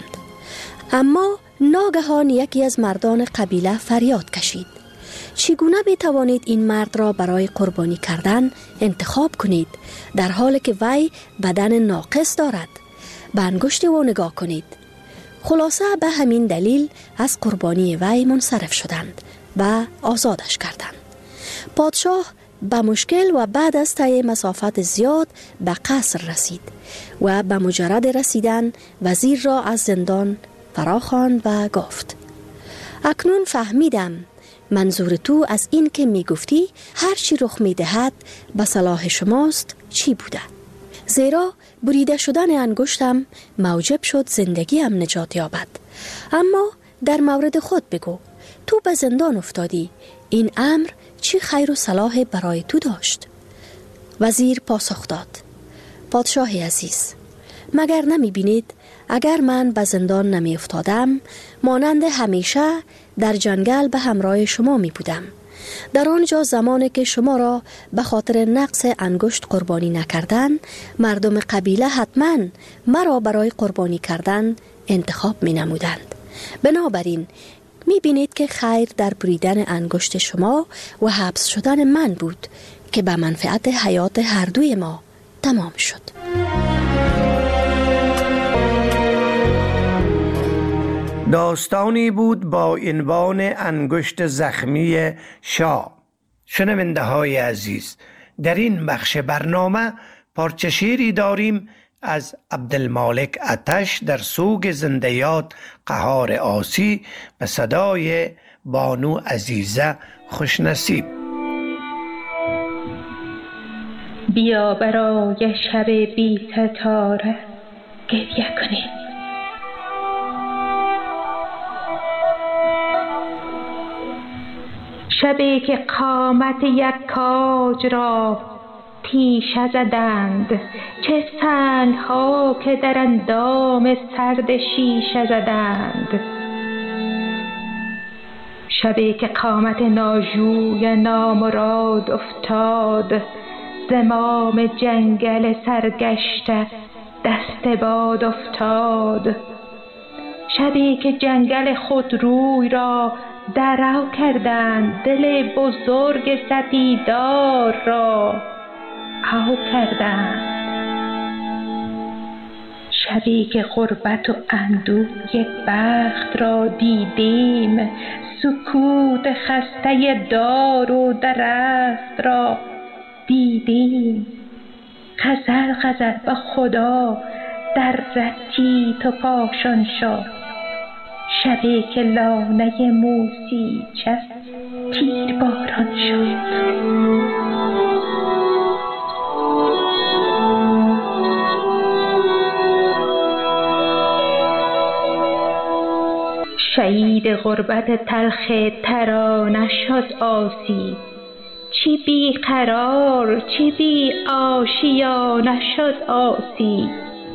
اما ناگهان یکی از مردان قبیله فریاد کشید: چگونه بتوانید این مرد را برای قربانی کردن انتخاب کنید در حالی که وی بدن ناقص دارد؟ به انگشت او نگاه کنید. خلاصه به همین دلیل از قربانی وی منصرف شدند و آزادش کردند. پادشاه به مشکل و بعد از طی مسافت زیاد به قصر رسید و به مجرد رسیدن وزیر را از زندان فراخواند و گفت: اکنون فهمیدم منظور تو از این که می گفتی هر چی رخ می دهد به صلاح شماست چی بوده؟ زیرا بریده شدن انگشتم موجب شد زندگیم نجات یابد. اما در مورد خود بگو، تو به زندان افتادی، این امر چی خیر و صلاح برای تو داشت؟ وزیر پاسخ داد: پادشاه عزیز، مگر نمی بینید اگر من به زندان نمی افتادم مانند همیشه در جنگل به همراه شما می بودم. در آنجا زمانی که شما را به خاطر نقص انگشت قربانی نکردن، مردم قبیله حتما مرا برای قربانی کردن انتخاب می نمودند. بنابراین می بینید که خیر در بریدن انگشت شما و حبس شدن من بود که به منفعت حیات هر دوی ما تمام شد. داستانی بود با عنوان انگشت زخمی شاه. شنونده های عزیز، در این بخش برنامه پارچه شعری داریم از عبدالمالک آتش در سوگ زندیات قهار آسی به صدای بانو عزیزه خوشنصیب. بیا برای شب بی ستاره گریه کنیم. شبی که قامت یک کاج را تیشه زدند، چه سنگ‌ها که در اندام سرد شیشه زدند. شبی که قامت ناجوی نامراد افتاد، زمام جنگل سرگشته دست باد افتاد. شبی که جنگل خود روی را درو کردند، دل بزرگ سپیدار را او کردند. شبی که غربت و اندوه یک بخت را دیدیم، سکوت خسته دار و درخت را دیدیم. غزل غزل به خدا در رتی تو پاشان شد. شبی که لانه موسی چست تیر باران شد. شهید غربت تلخ ترانه شد آسی. چی بی قرار چی بی آشیانه شد آسی.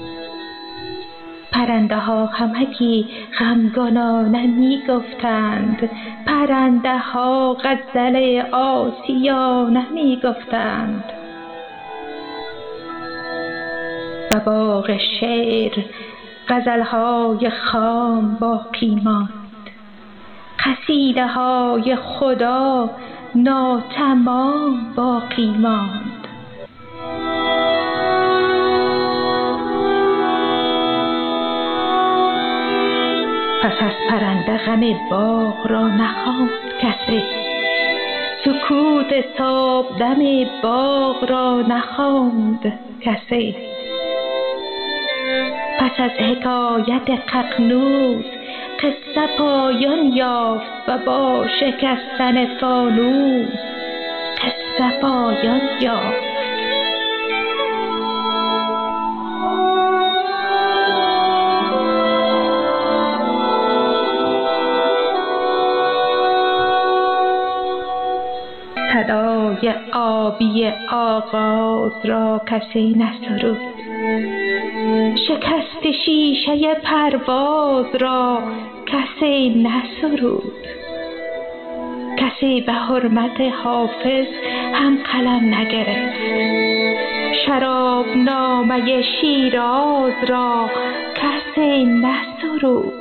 پرنده ها همگی غمگنانه می گفتند. پرنده ها غزل آسیانه می گفتند. و باغ شعر غزلهای خام باقی ماند. قصیده های خدا ناتمام باقی ماند. پس از پرنده غم باغ را نخواند کسی. سکوت صبح دم باغ را نخواند کسی. پس از حکایت ققنوس قصه پایان یافت و با شکستن فانوس قصه پایان یافت. صدای آبی آغاز را کسی نسرود. شکست شیشه پرواز را کسی نسرود. کسی به حرمت حافظ هم قلم نگرفت. شراب نامه شیراز را کسی نسرود.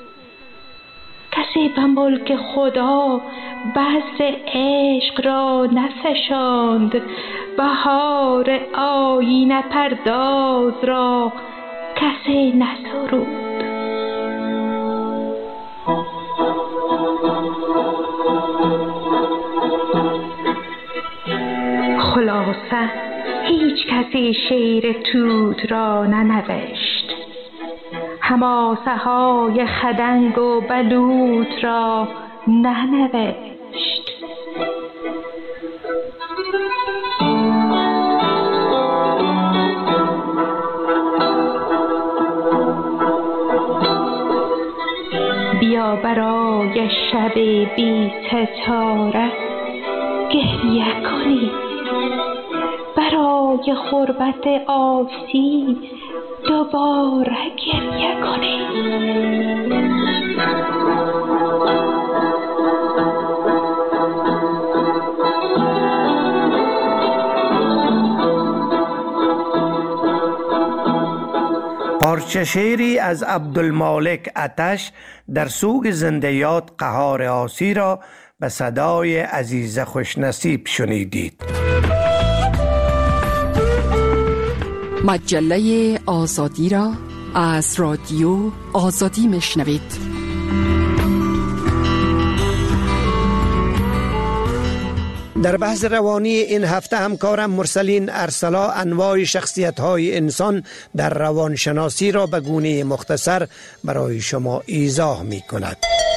کسی به ملک خدا بذر عشق را نفشاند. بهار آیینه پرداز را کسی نسرود. خلاصه هیچ کسی شعر توت را ننوشت. حماسه های خدنگ و بلوط را ننوشت. بیا برای شب بی ستاره گریه کنی. برای غربت آسی دوباره گریه کنی. پارچه شعری از عبدالمالک آتش در سوگ زندیات قهار آسی را به صدای عزیز خوشنصیب شنیدید. مجله آزادی را از رادیو آزادی میشنوید. در بحث روانی این هفته همکارم مرسلین ارسلا انواع شخصیت‌های انسان در روانشناسی را به گونه مختصر برای شما ایضاح می‌کند.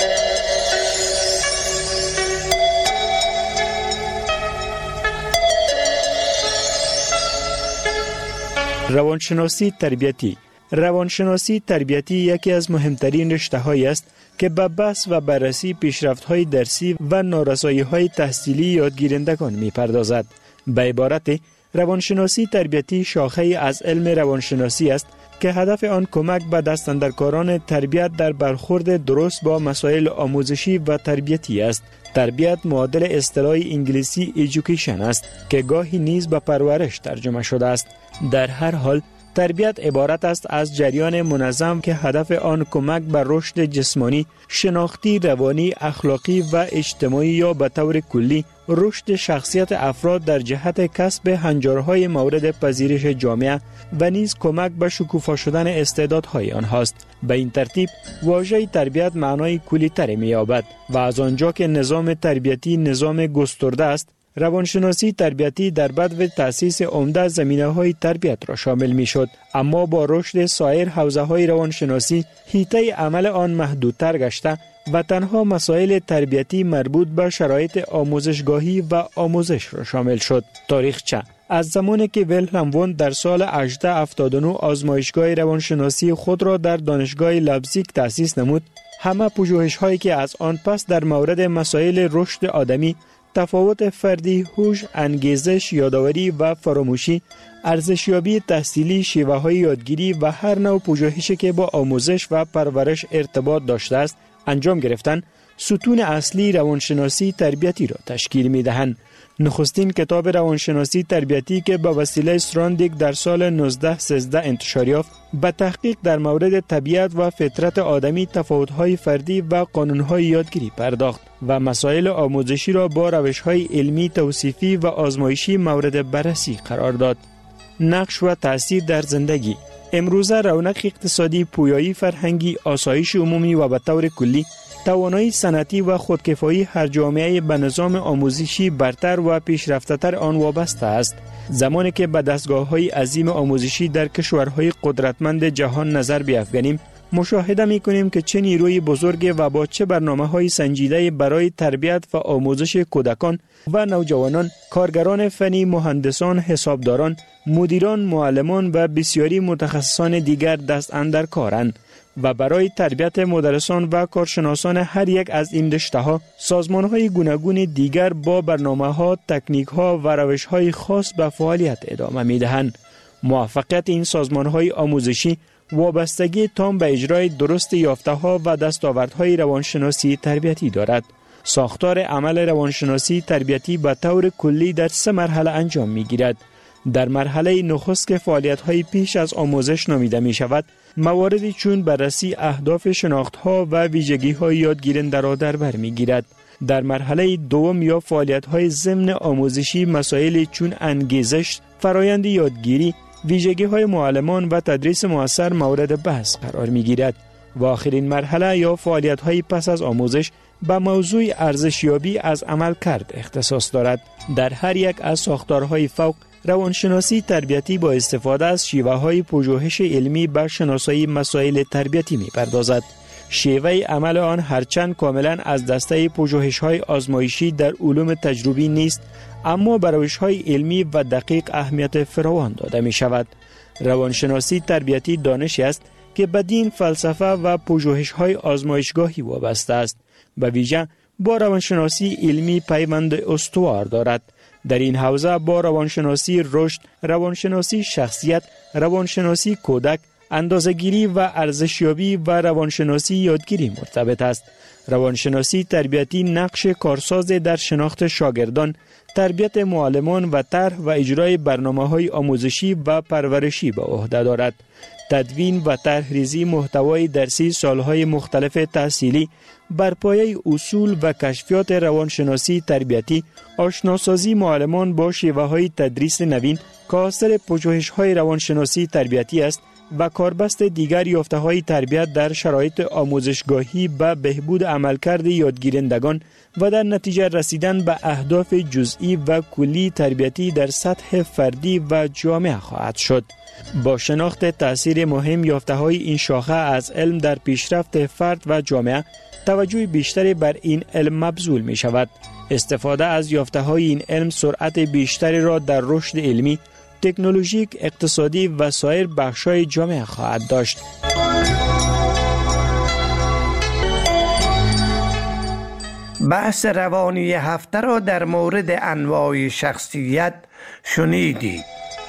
روانشناسی تربیتی. روانشناسی تربیتی یکی از مهمترین رشته‌هایی است که به بحث و بررسی پیشرفت‌های درسی و نارسایی‌های تحصیلی یادگیرندگان می‌پردازد. به عبارت روانشناسی تربیتی شاخه‌ای از علم روانشناسی است که هدف آن کمک به دستاندرکاران تربیت در برخورد درست با مسائل آموزشی و تربیتی است. تربیت معادل اصطلاح انگلیسی ایژوکیشن است که گاهی نیز به پرورش ترجمه شده است. در هر حال تربیت عبارت است از جریان منظم که هدف آن کمک به رشد جسمانی، شناختی، روانی، اخلاقی و اجتماعی یا به طور کلی رشد شخصیت افراد در جهت کسب هنجارهای مورد پذیرش جامعه و نیز کمک به شکوفا شدن استعدادهای آنهاست. به این ترتیب واژه تربیت معنای کلی تری می‌یابد و از آنجا که نظام تربیتی نظام گسترده است، روانشناسی تربیتی در بدو تأسیس عمده زمینه‌های تربیت را شامل می‌شد، اما با رشد سایر حوزه‌های روانشناسی حیطه عمل آن محدودتر گشته و تنها مسائل تربیتی مربوط به شرایط آموزشگاهی و آموزش را شامل شد. تاریخچه: از زمانی که ویلهلم ووند در سال هجده هفتاد و نه آزمایشگاه روانشناسی خود را در دانشگاه لایپزیگ تأسیس نمود، همه پژوهش‌هایی که از آن پس در مورد مسائل رشد آدمی، تفاوت فردی، هوش، انگیزش، یادآوری و فراموشی، ارزشیابی تحصیلی، شیوه‌های یادگیری و هر نوع پژوهشی که با آموزش و پرورش ارتباط داشته است انجام گرفتن، ستون اصلی روانشناسی تربیتی را تشکیل می‌دهند. نخستین کتاب روانشناسی تربیتی که به وسیله استراندیک در سال نوزده سیزده انتشار یافت، به تحقیق در مورد طبیعت و فطرت آدمی، تفاوت‌های فردی و قانون‌های یادگیری پرداخت و مسائل آموزشی را با روش‌های علمی، توصیفی و آزمایشی مورد بررسی قرار داد. نقش و تأثیر در زندگی. امروزه رونق اقتصادی، پویایی فرهنگی، آسایش عمومی و به طور کلی توانایی صنعتی و خودکفایی هر جامعه به نظام آموزشی برتر و پیشرفته‌تر آن وابسته است. زمانی که به دستگاه‌های عظیم آموزشی در کشورهای قدرتمند جهان نظر بیفکنیم، مشاهده می‌کنیم که چه نیروی بزرگ و با چه برنامه‌های سنجیده برای تربیت و آموزش کودکان و نوجوانان، کارگران فنی، مهندسان، حسابداران، مدیران، معلمان و بسیاری متخصصان دیگر دست اندر کارند و برای تربیت مدرسان و کارشناسان هر یک از این رشته‌ها سازمان‌های گوناگون دیگر با برنامه‌ها، تکنیک‌ها و روش‌های خاص به فعالیت ادامه می‌دهند. موفقیت این سازمان‌های آموزشی وابستگی تام به اجرای درست یافته‌ها و دستاوردهای روانشناسی تربیتی دارد. ساختار عمل روانشناسی تربیتی به طور کلی در سه مرحله انجام می‌گیرد. در مرحله نخست که فعالیت‌های پیش از آموزش نامیده می‌شود، مواردی چون بررسی اهداف، شناخت‌ها و ویژگی‌های یادگیرنده را در بر می‌گیرد. در مرحله دوم یا فعالیت‌های ضمن آموزشی، مسائل چون انگیزش، فرایند یادگیری، ویژگی‌های معلمان و تدریس مؤثر مورد بحث قرار می‌گیرد. و آخرین مرحله یا فعالیت‌های پس از آموزش به موضوع ارزشیابی از عمل کرد اختصاص دارد. در هر یک از ساختارهای فوق، روانشناسی تربیتی با استفاده از شیوه‌های پژوهش علمی به شناسایی مسائل تربیتی می‌پردازد. شیوه عمل آن هرچند کاملا از دسته پژوهش‌های آزمایشی در علوم تجربی نیست، اما به روش‌های علمی و دقیق اهمیت فراوان داده می‌شود. روانشناسی تربیتی دانشی است که به دین، فلسفه و پژوهش‌های آزمایشگاهی وابسته است. به ویژه با روانشناسی علمی پیوند استوار دارد. در این حوزه با روانشناسی رشد، روانشناسی شخصیت، روانشناسی کودک، اندازه‌گیری و ارزشیابی و روانشناسی یادگیری مرتبط است. روانشناسی تربیتی نقش کارساز در شناخت شاگردان، تربیت معلمان و طرح و اجرای برنامه‌های آموزشی و پرورشی به عهده دارد. تدوین و طرحریزی محتوای درسی سالهای مختلف تحصیلی بر پایه اصول و کشفیات روانشناسی تربیتی، آشناسازی معلمان با شیوه‌های تدریس نوین که حاصل پژوهش‌های روانشناسی تربیتی است و کاربست دیگر یافته‌های تربیت در شرایط آموزشگاهی به بهبود عملکرد یادگیرندگان و در نتیجه رسیدن به اهداف جزئی و کلی تربیتی در سطح فردی و جامعه خواهد شد. با شناخت تأثیر مهم یافته‌های این شاخه از علم در پیشرفت فرد و جامعه، توجه بیشتری بر این علم مبذول می شود. استفاده از یافته‌های این علم سرعت بیشتری را در رشد علمی، تکنولوژیک، اقتصادی و سایر بخش‌های جامعه خواهد داشت. بحث روانی هفته را در مورد انواع شخصیت شنیدید.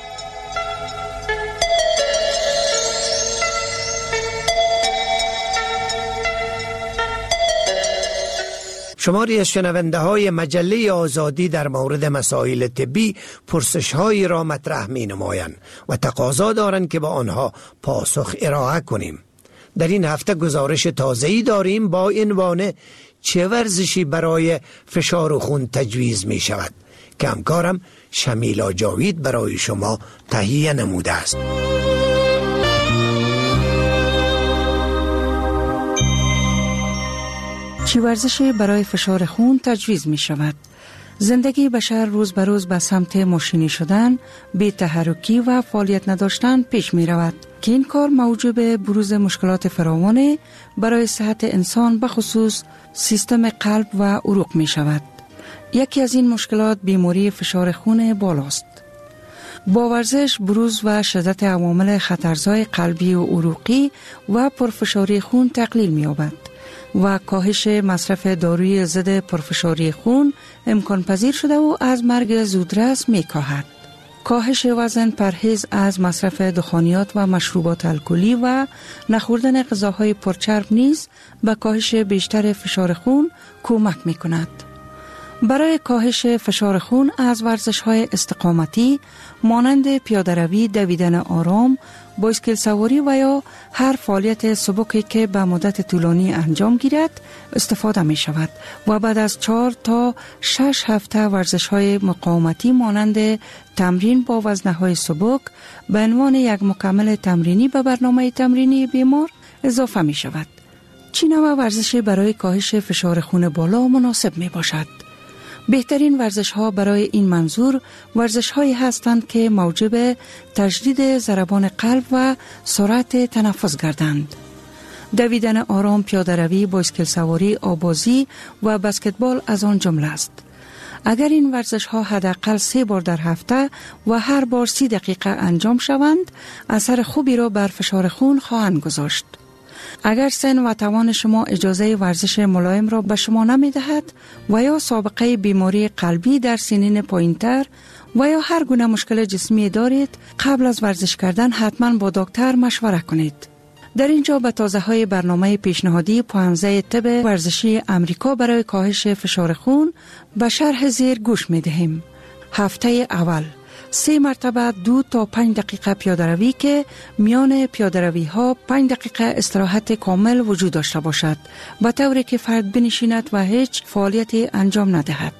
شماری از شنونده های مجله آزادی در مورد مسائل طبی پرسش هایی را مطرح می نمایند و تقاضا دارند که با آنها پاسخ ارائه کنیم. در این هفته گزارش تازه‌ای داریم با عنوان چه ورزشی برای فشار خون تجویز می شود که همکارم شمیلا جاوید برای شما تهیه نموده است. چه ورزشی برای فشار خون تجویز می شود؟ زندگی بشر روز به روز به سمت ماشینی شدن، بی تحرکی و فعالیت نداشتن پیش می رود که این کار موجب بروز مشکلات فراوان برای صحت انسان به خصوص سیستم قلب و عروق می شود. یکی از این مشکلات بیماری فشار خون بالاست. با ورزش بروز و شدت عوامل خطرزای قلبی و عروقی و پرفشاری خون تقلیل می یابد و کاهش مصرف داروی ضد پرفشاری خون امکان پذیر شده و از مرگ زودرس می کاهد. کاهش وزن، پرهیز از مصرف دخانیات و مشروبات الکلی و نخوردن غذاهای پرچرب نیز به کاهش بیشتر فشار خون کمک می کند. برای کاهش فشار خون از ورزش‌های استقامتی مانند پیاده‌روی، دویدن آرام، بایسکل سواری و یا هر فعالیت سبکی که به مدت طولانی انجام گیرد استفاده می شود و بعد از چهار تا شش هفته ورزش‌های مقاومتی مانند تمرین با وزنه‌های سبک به عنوان یک مکمل تمرینی به برنامه تمرینی بیمار اضافه می شود. چه نوع ورزشی برای کاهش فشار خون بالا مناسب می باشد؟ بهترین ورزش ها برای این منظور ورزش هایی هستند که موجب تجدید ضربان قلب و سرعت تنفس گردند. دویدن آرام، پیاده‌روی، بایسکل سواری، آبازی و بسکتبال از آن جمله است. اگر این ورزش ها حداقل سه بار در هفته و هر بار سی دقیقه انجام شوند، اثر خوبی را بر فشار خون خواهند گذاشت. اگر سن و توان شما اجازه ورزش ملایم را به شما نمی دهد و یا سابقه بیماری قلبی در سنین پایین‌تر و یا هر گونه مشکل جسمی دارید، قبل از ورزش کردن حتما با دکتر مشوره کنید. در اینجا به تازه های برنامه پیشنهادی پوهنځی طب ورزشی امریکا برای کاهش فشار خون به شرح زیر گوش می دهیم. هفته اول سه مرتبه دو تا پنج دقیقه پیاده‌روی که میان پیاده‌روی ها پنج دقیقه استراحت کامل وجود داشته باشد، به طوری که فرد بنشیند و هیچ فعالیتی انجام ندهد.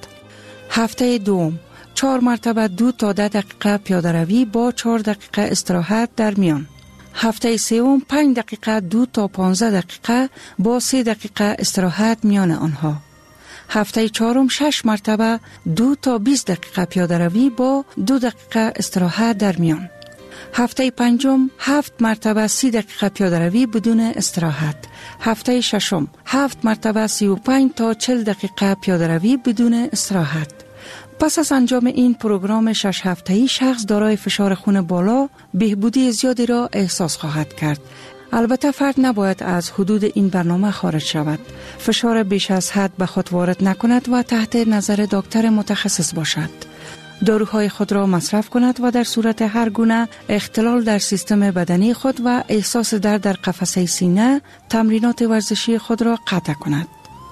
هفته دوم چهار مرتبه دو تا ده دقیقه پیاده‌روی با چهار دقیقه استراحت در میان. هفته سوم پنج دقیقه دو تا پانزده دقیقه با سه دقیقه استراحت میان آنها. هفته چهارم شش مرتبه دو تا بیست دقیقه پیاده‌روی با دو دقیقه استراحت در میان. هفته پنجم هفت مرتبه سی دقیقه پیاده‌روی بدون استراحت. هفته ششم هفت مرتبه سی و پنج تا چهل دقیقه پیاده‌روی بدون استراحت. پس از انجام این پروگرام شش هفته‌ای شخص دارای فشار خون بالا بهبودی زیادی را احساس خواهد کرد. البته فرد نباید از حدود این برنامه خارج شود. فشار بیش از حد به خود وارد نکند و تحت نظر دکتر متخصص باشد. داروهای خود را مصرف کند و در صورت هر گونه اختلال در سیستم بدنی خود و احساس درد در قفسه سینه تمرینات ورزشی خود را قطع کند.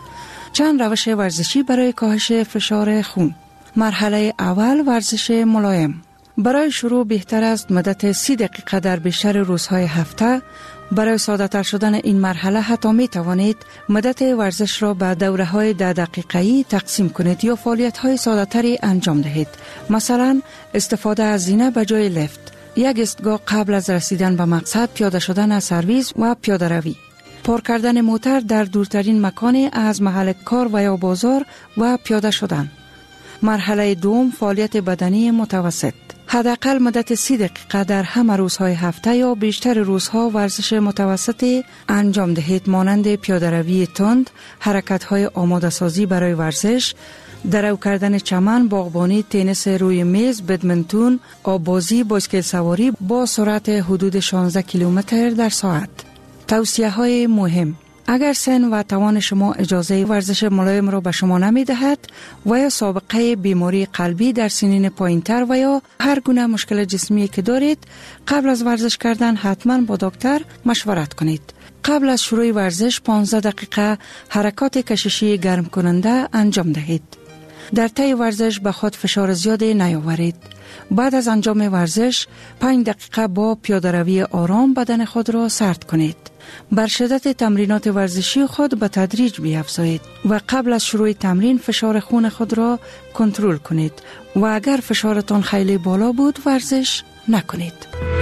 چند روش ورزشی برای کاهش فشار خون. مرحله اول ورزش ملایم. برای شروع بهتر است مدت سی دقیقه در بیشتر روزهای هفته. برای ساده تر شدن این مرحله حتی می توانید مدت ورزش را به دوره های ده دقیقه‌ای تقسیم کنید یا فعالیت های ساده تری انجام دهید. مثلا استفاده از زینه به جای لفت، یک ایستگاه قبل از رسیدن به مقصد، پیاده شدن از سرویس و پیاده روی، پارک کردن موتر در دورترین مکان از محل کار و یا بازار و پیاده شدن. مرحله دوم فعالیت بدنی متوسط. حداقل مدت سی دقیقه در همه روزهای هفته یا بیشتر روزها ورزش متوسطی انجام دهید مانند پیاده‌روی تند، حرکت‌های آماده سازی برای ورزش، درو کردن چمن، باغبانی، تنیس روی میز، بدمنتون، آببازی، بایسکل سواری با سرعت حدود شانزده کیلومتر در ساعت. توصیه‌های مهم: اگر سن و توان شما اجازه ورزش ملایم را به شما نمی دهد و یا سابقه بیماری قلبی در سنین پایین‌تر و یا هر گونه مشکل جسمی که دارید، قبل از ورزش کردن حتما با دکتر مشورت کنید. قبل از شروع ورزش پانزده دقیقه حرکات کششی گرم کننده انجام دهید. در طی ورزش به خود فشار زیادی نیاورید. بعد از انجام ورزش پنج دقیقه با پیاده‌روی آرام بدن خود را سرد کنید. بر شدت تمرینات ورزشی خود به تدریج بیفزایید و قبل از شروع تمرین فشار خون خود را کنترل کنید و اگر فشارتان خیلی بالا بود ورزش نکنید.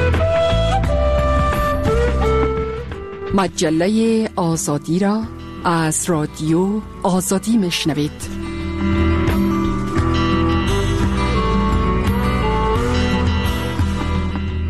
مجله آزادی را از رادیو آزادی میشنوید.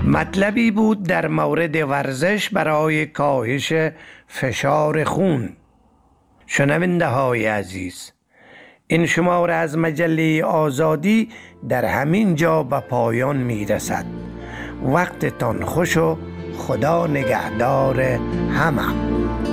مطلبی بود در مورد ورزش برای کاهش فشار خون. شنونده های عزیز، این شماره از مجله آزادی در همین جا به پایان می رسد. وقتتان خوش و خدا نگهدار همه.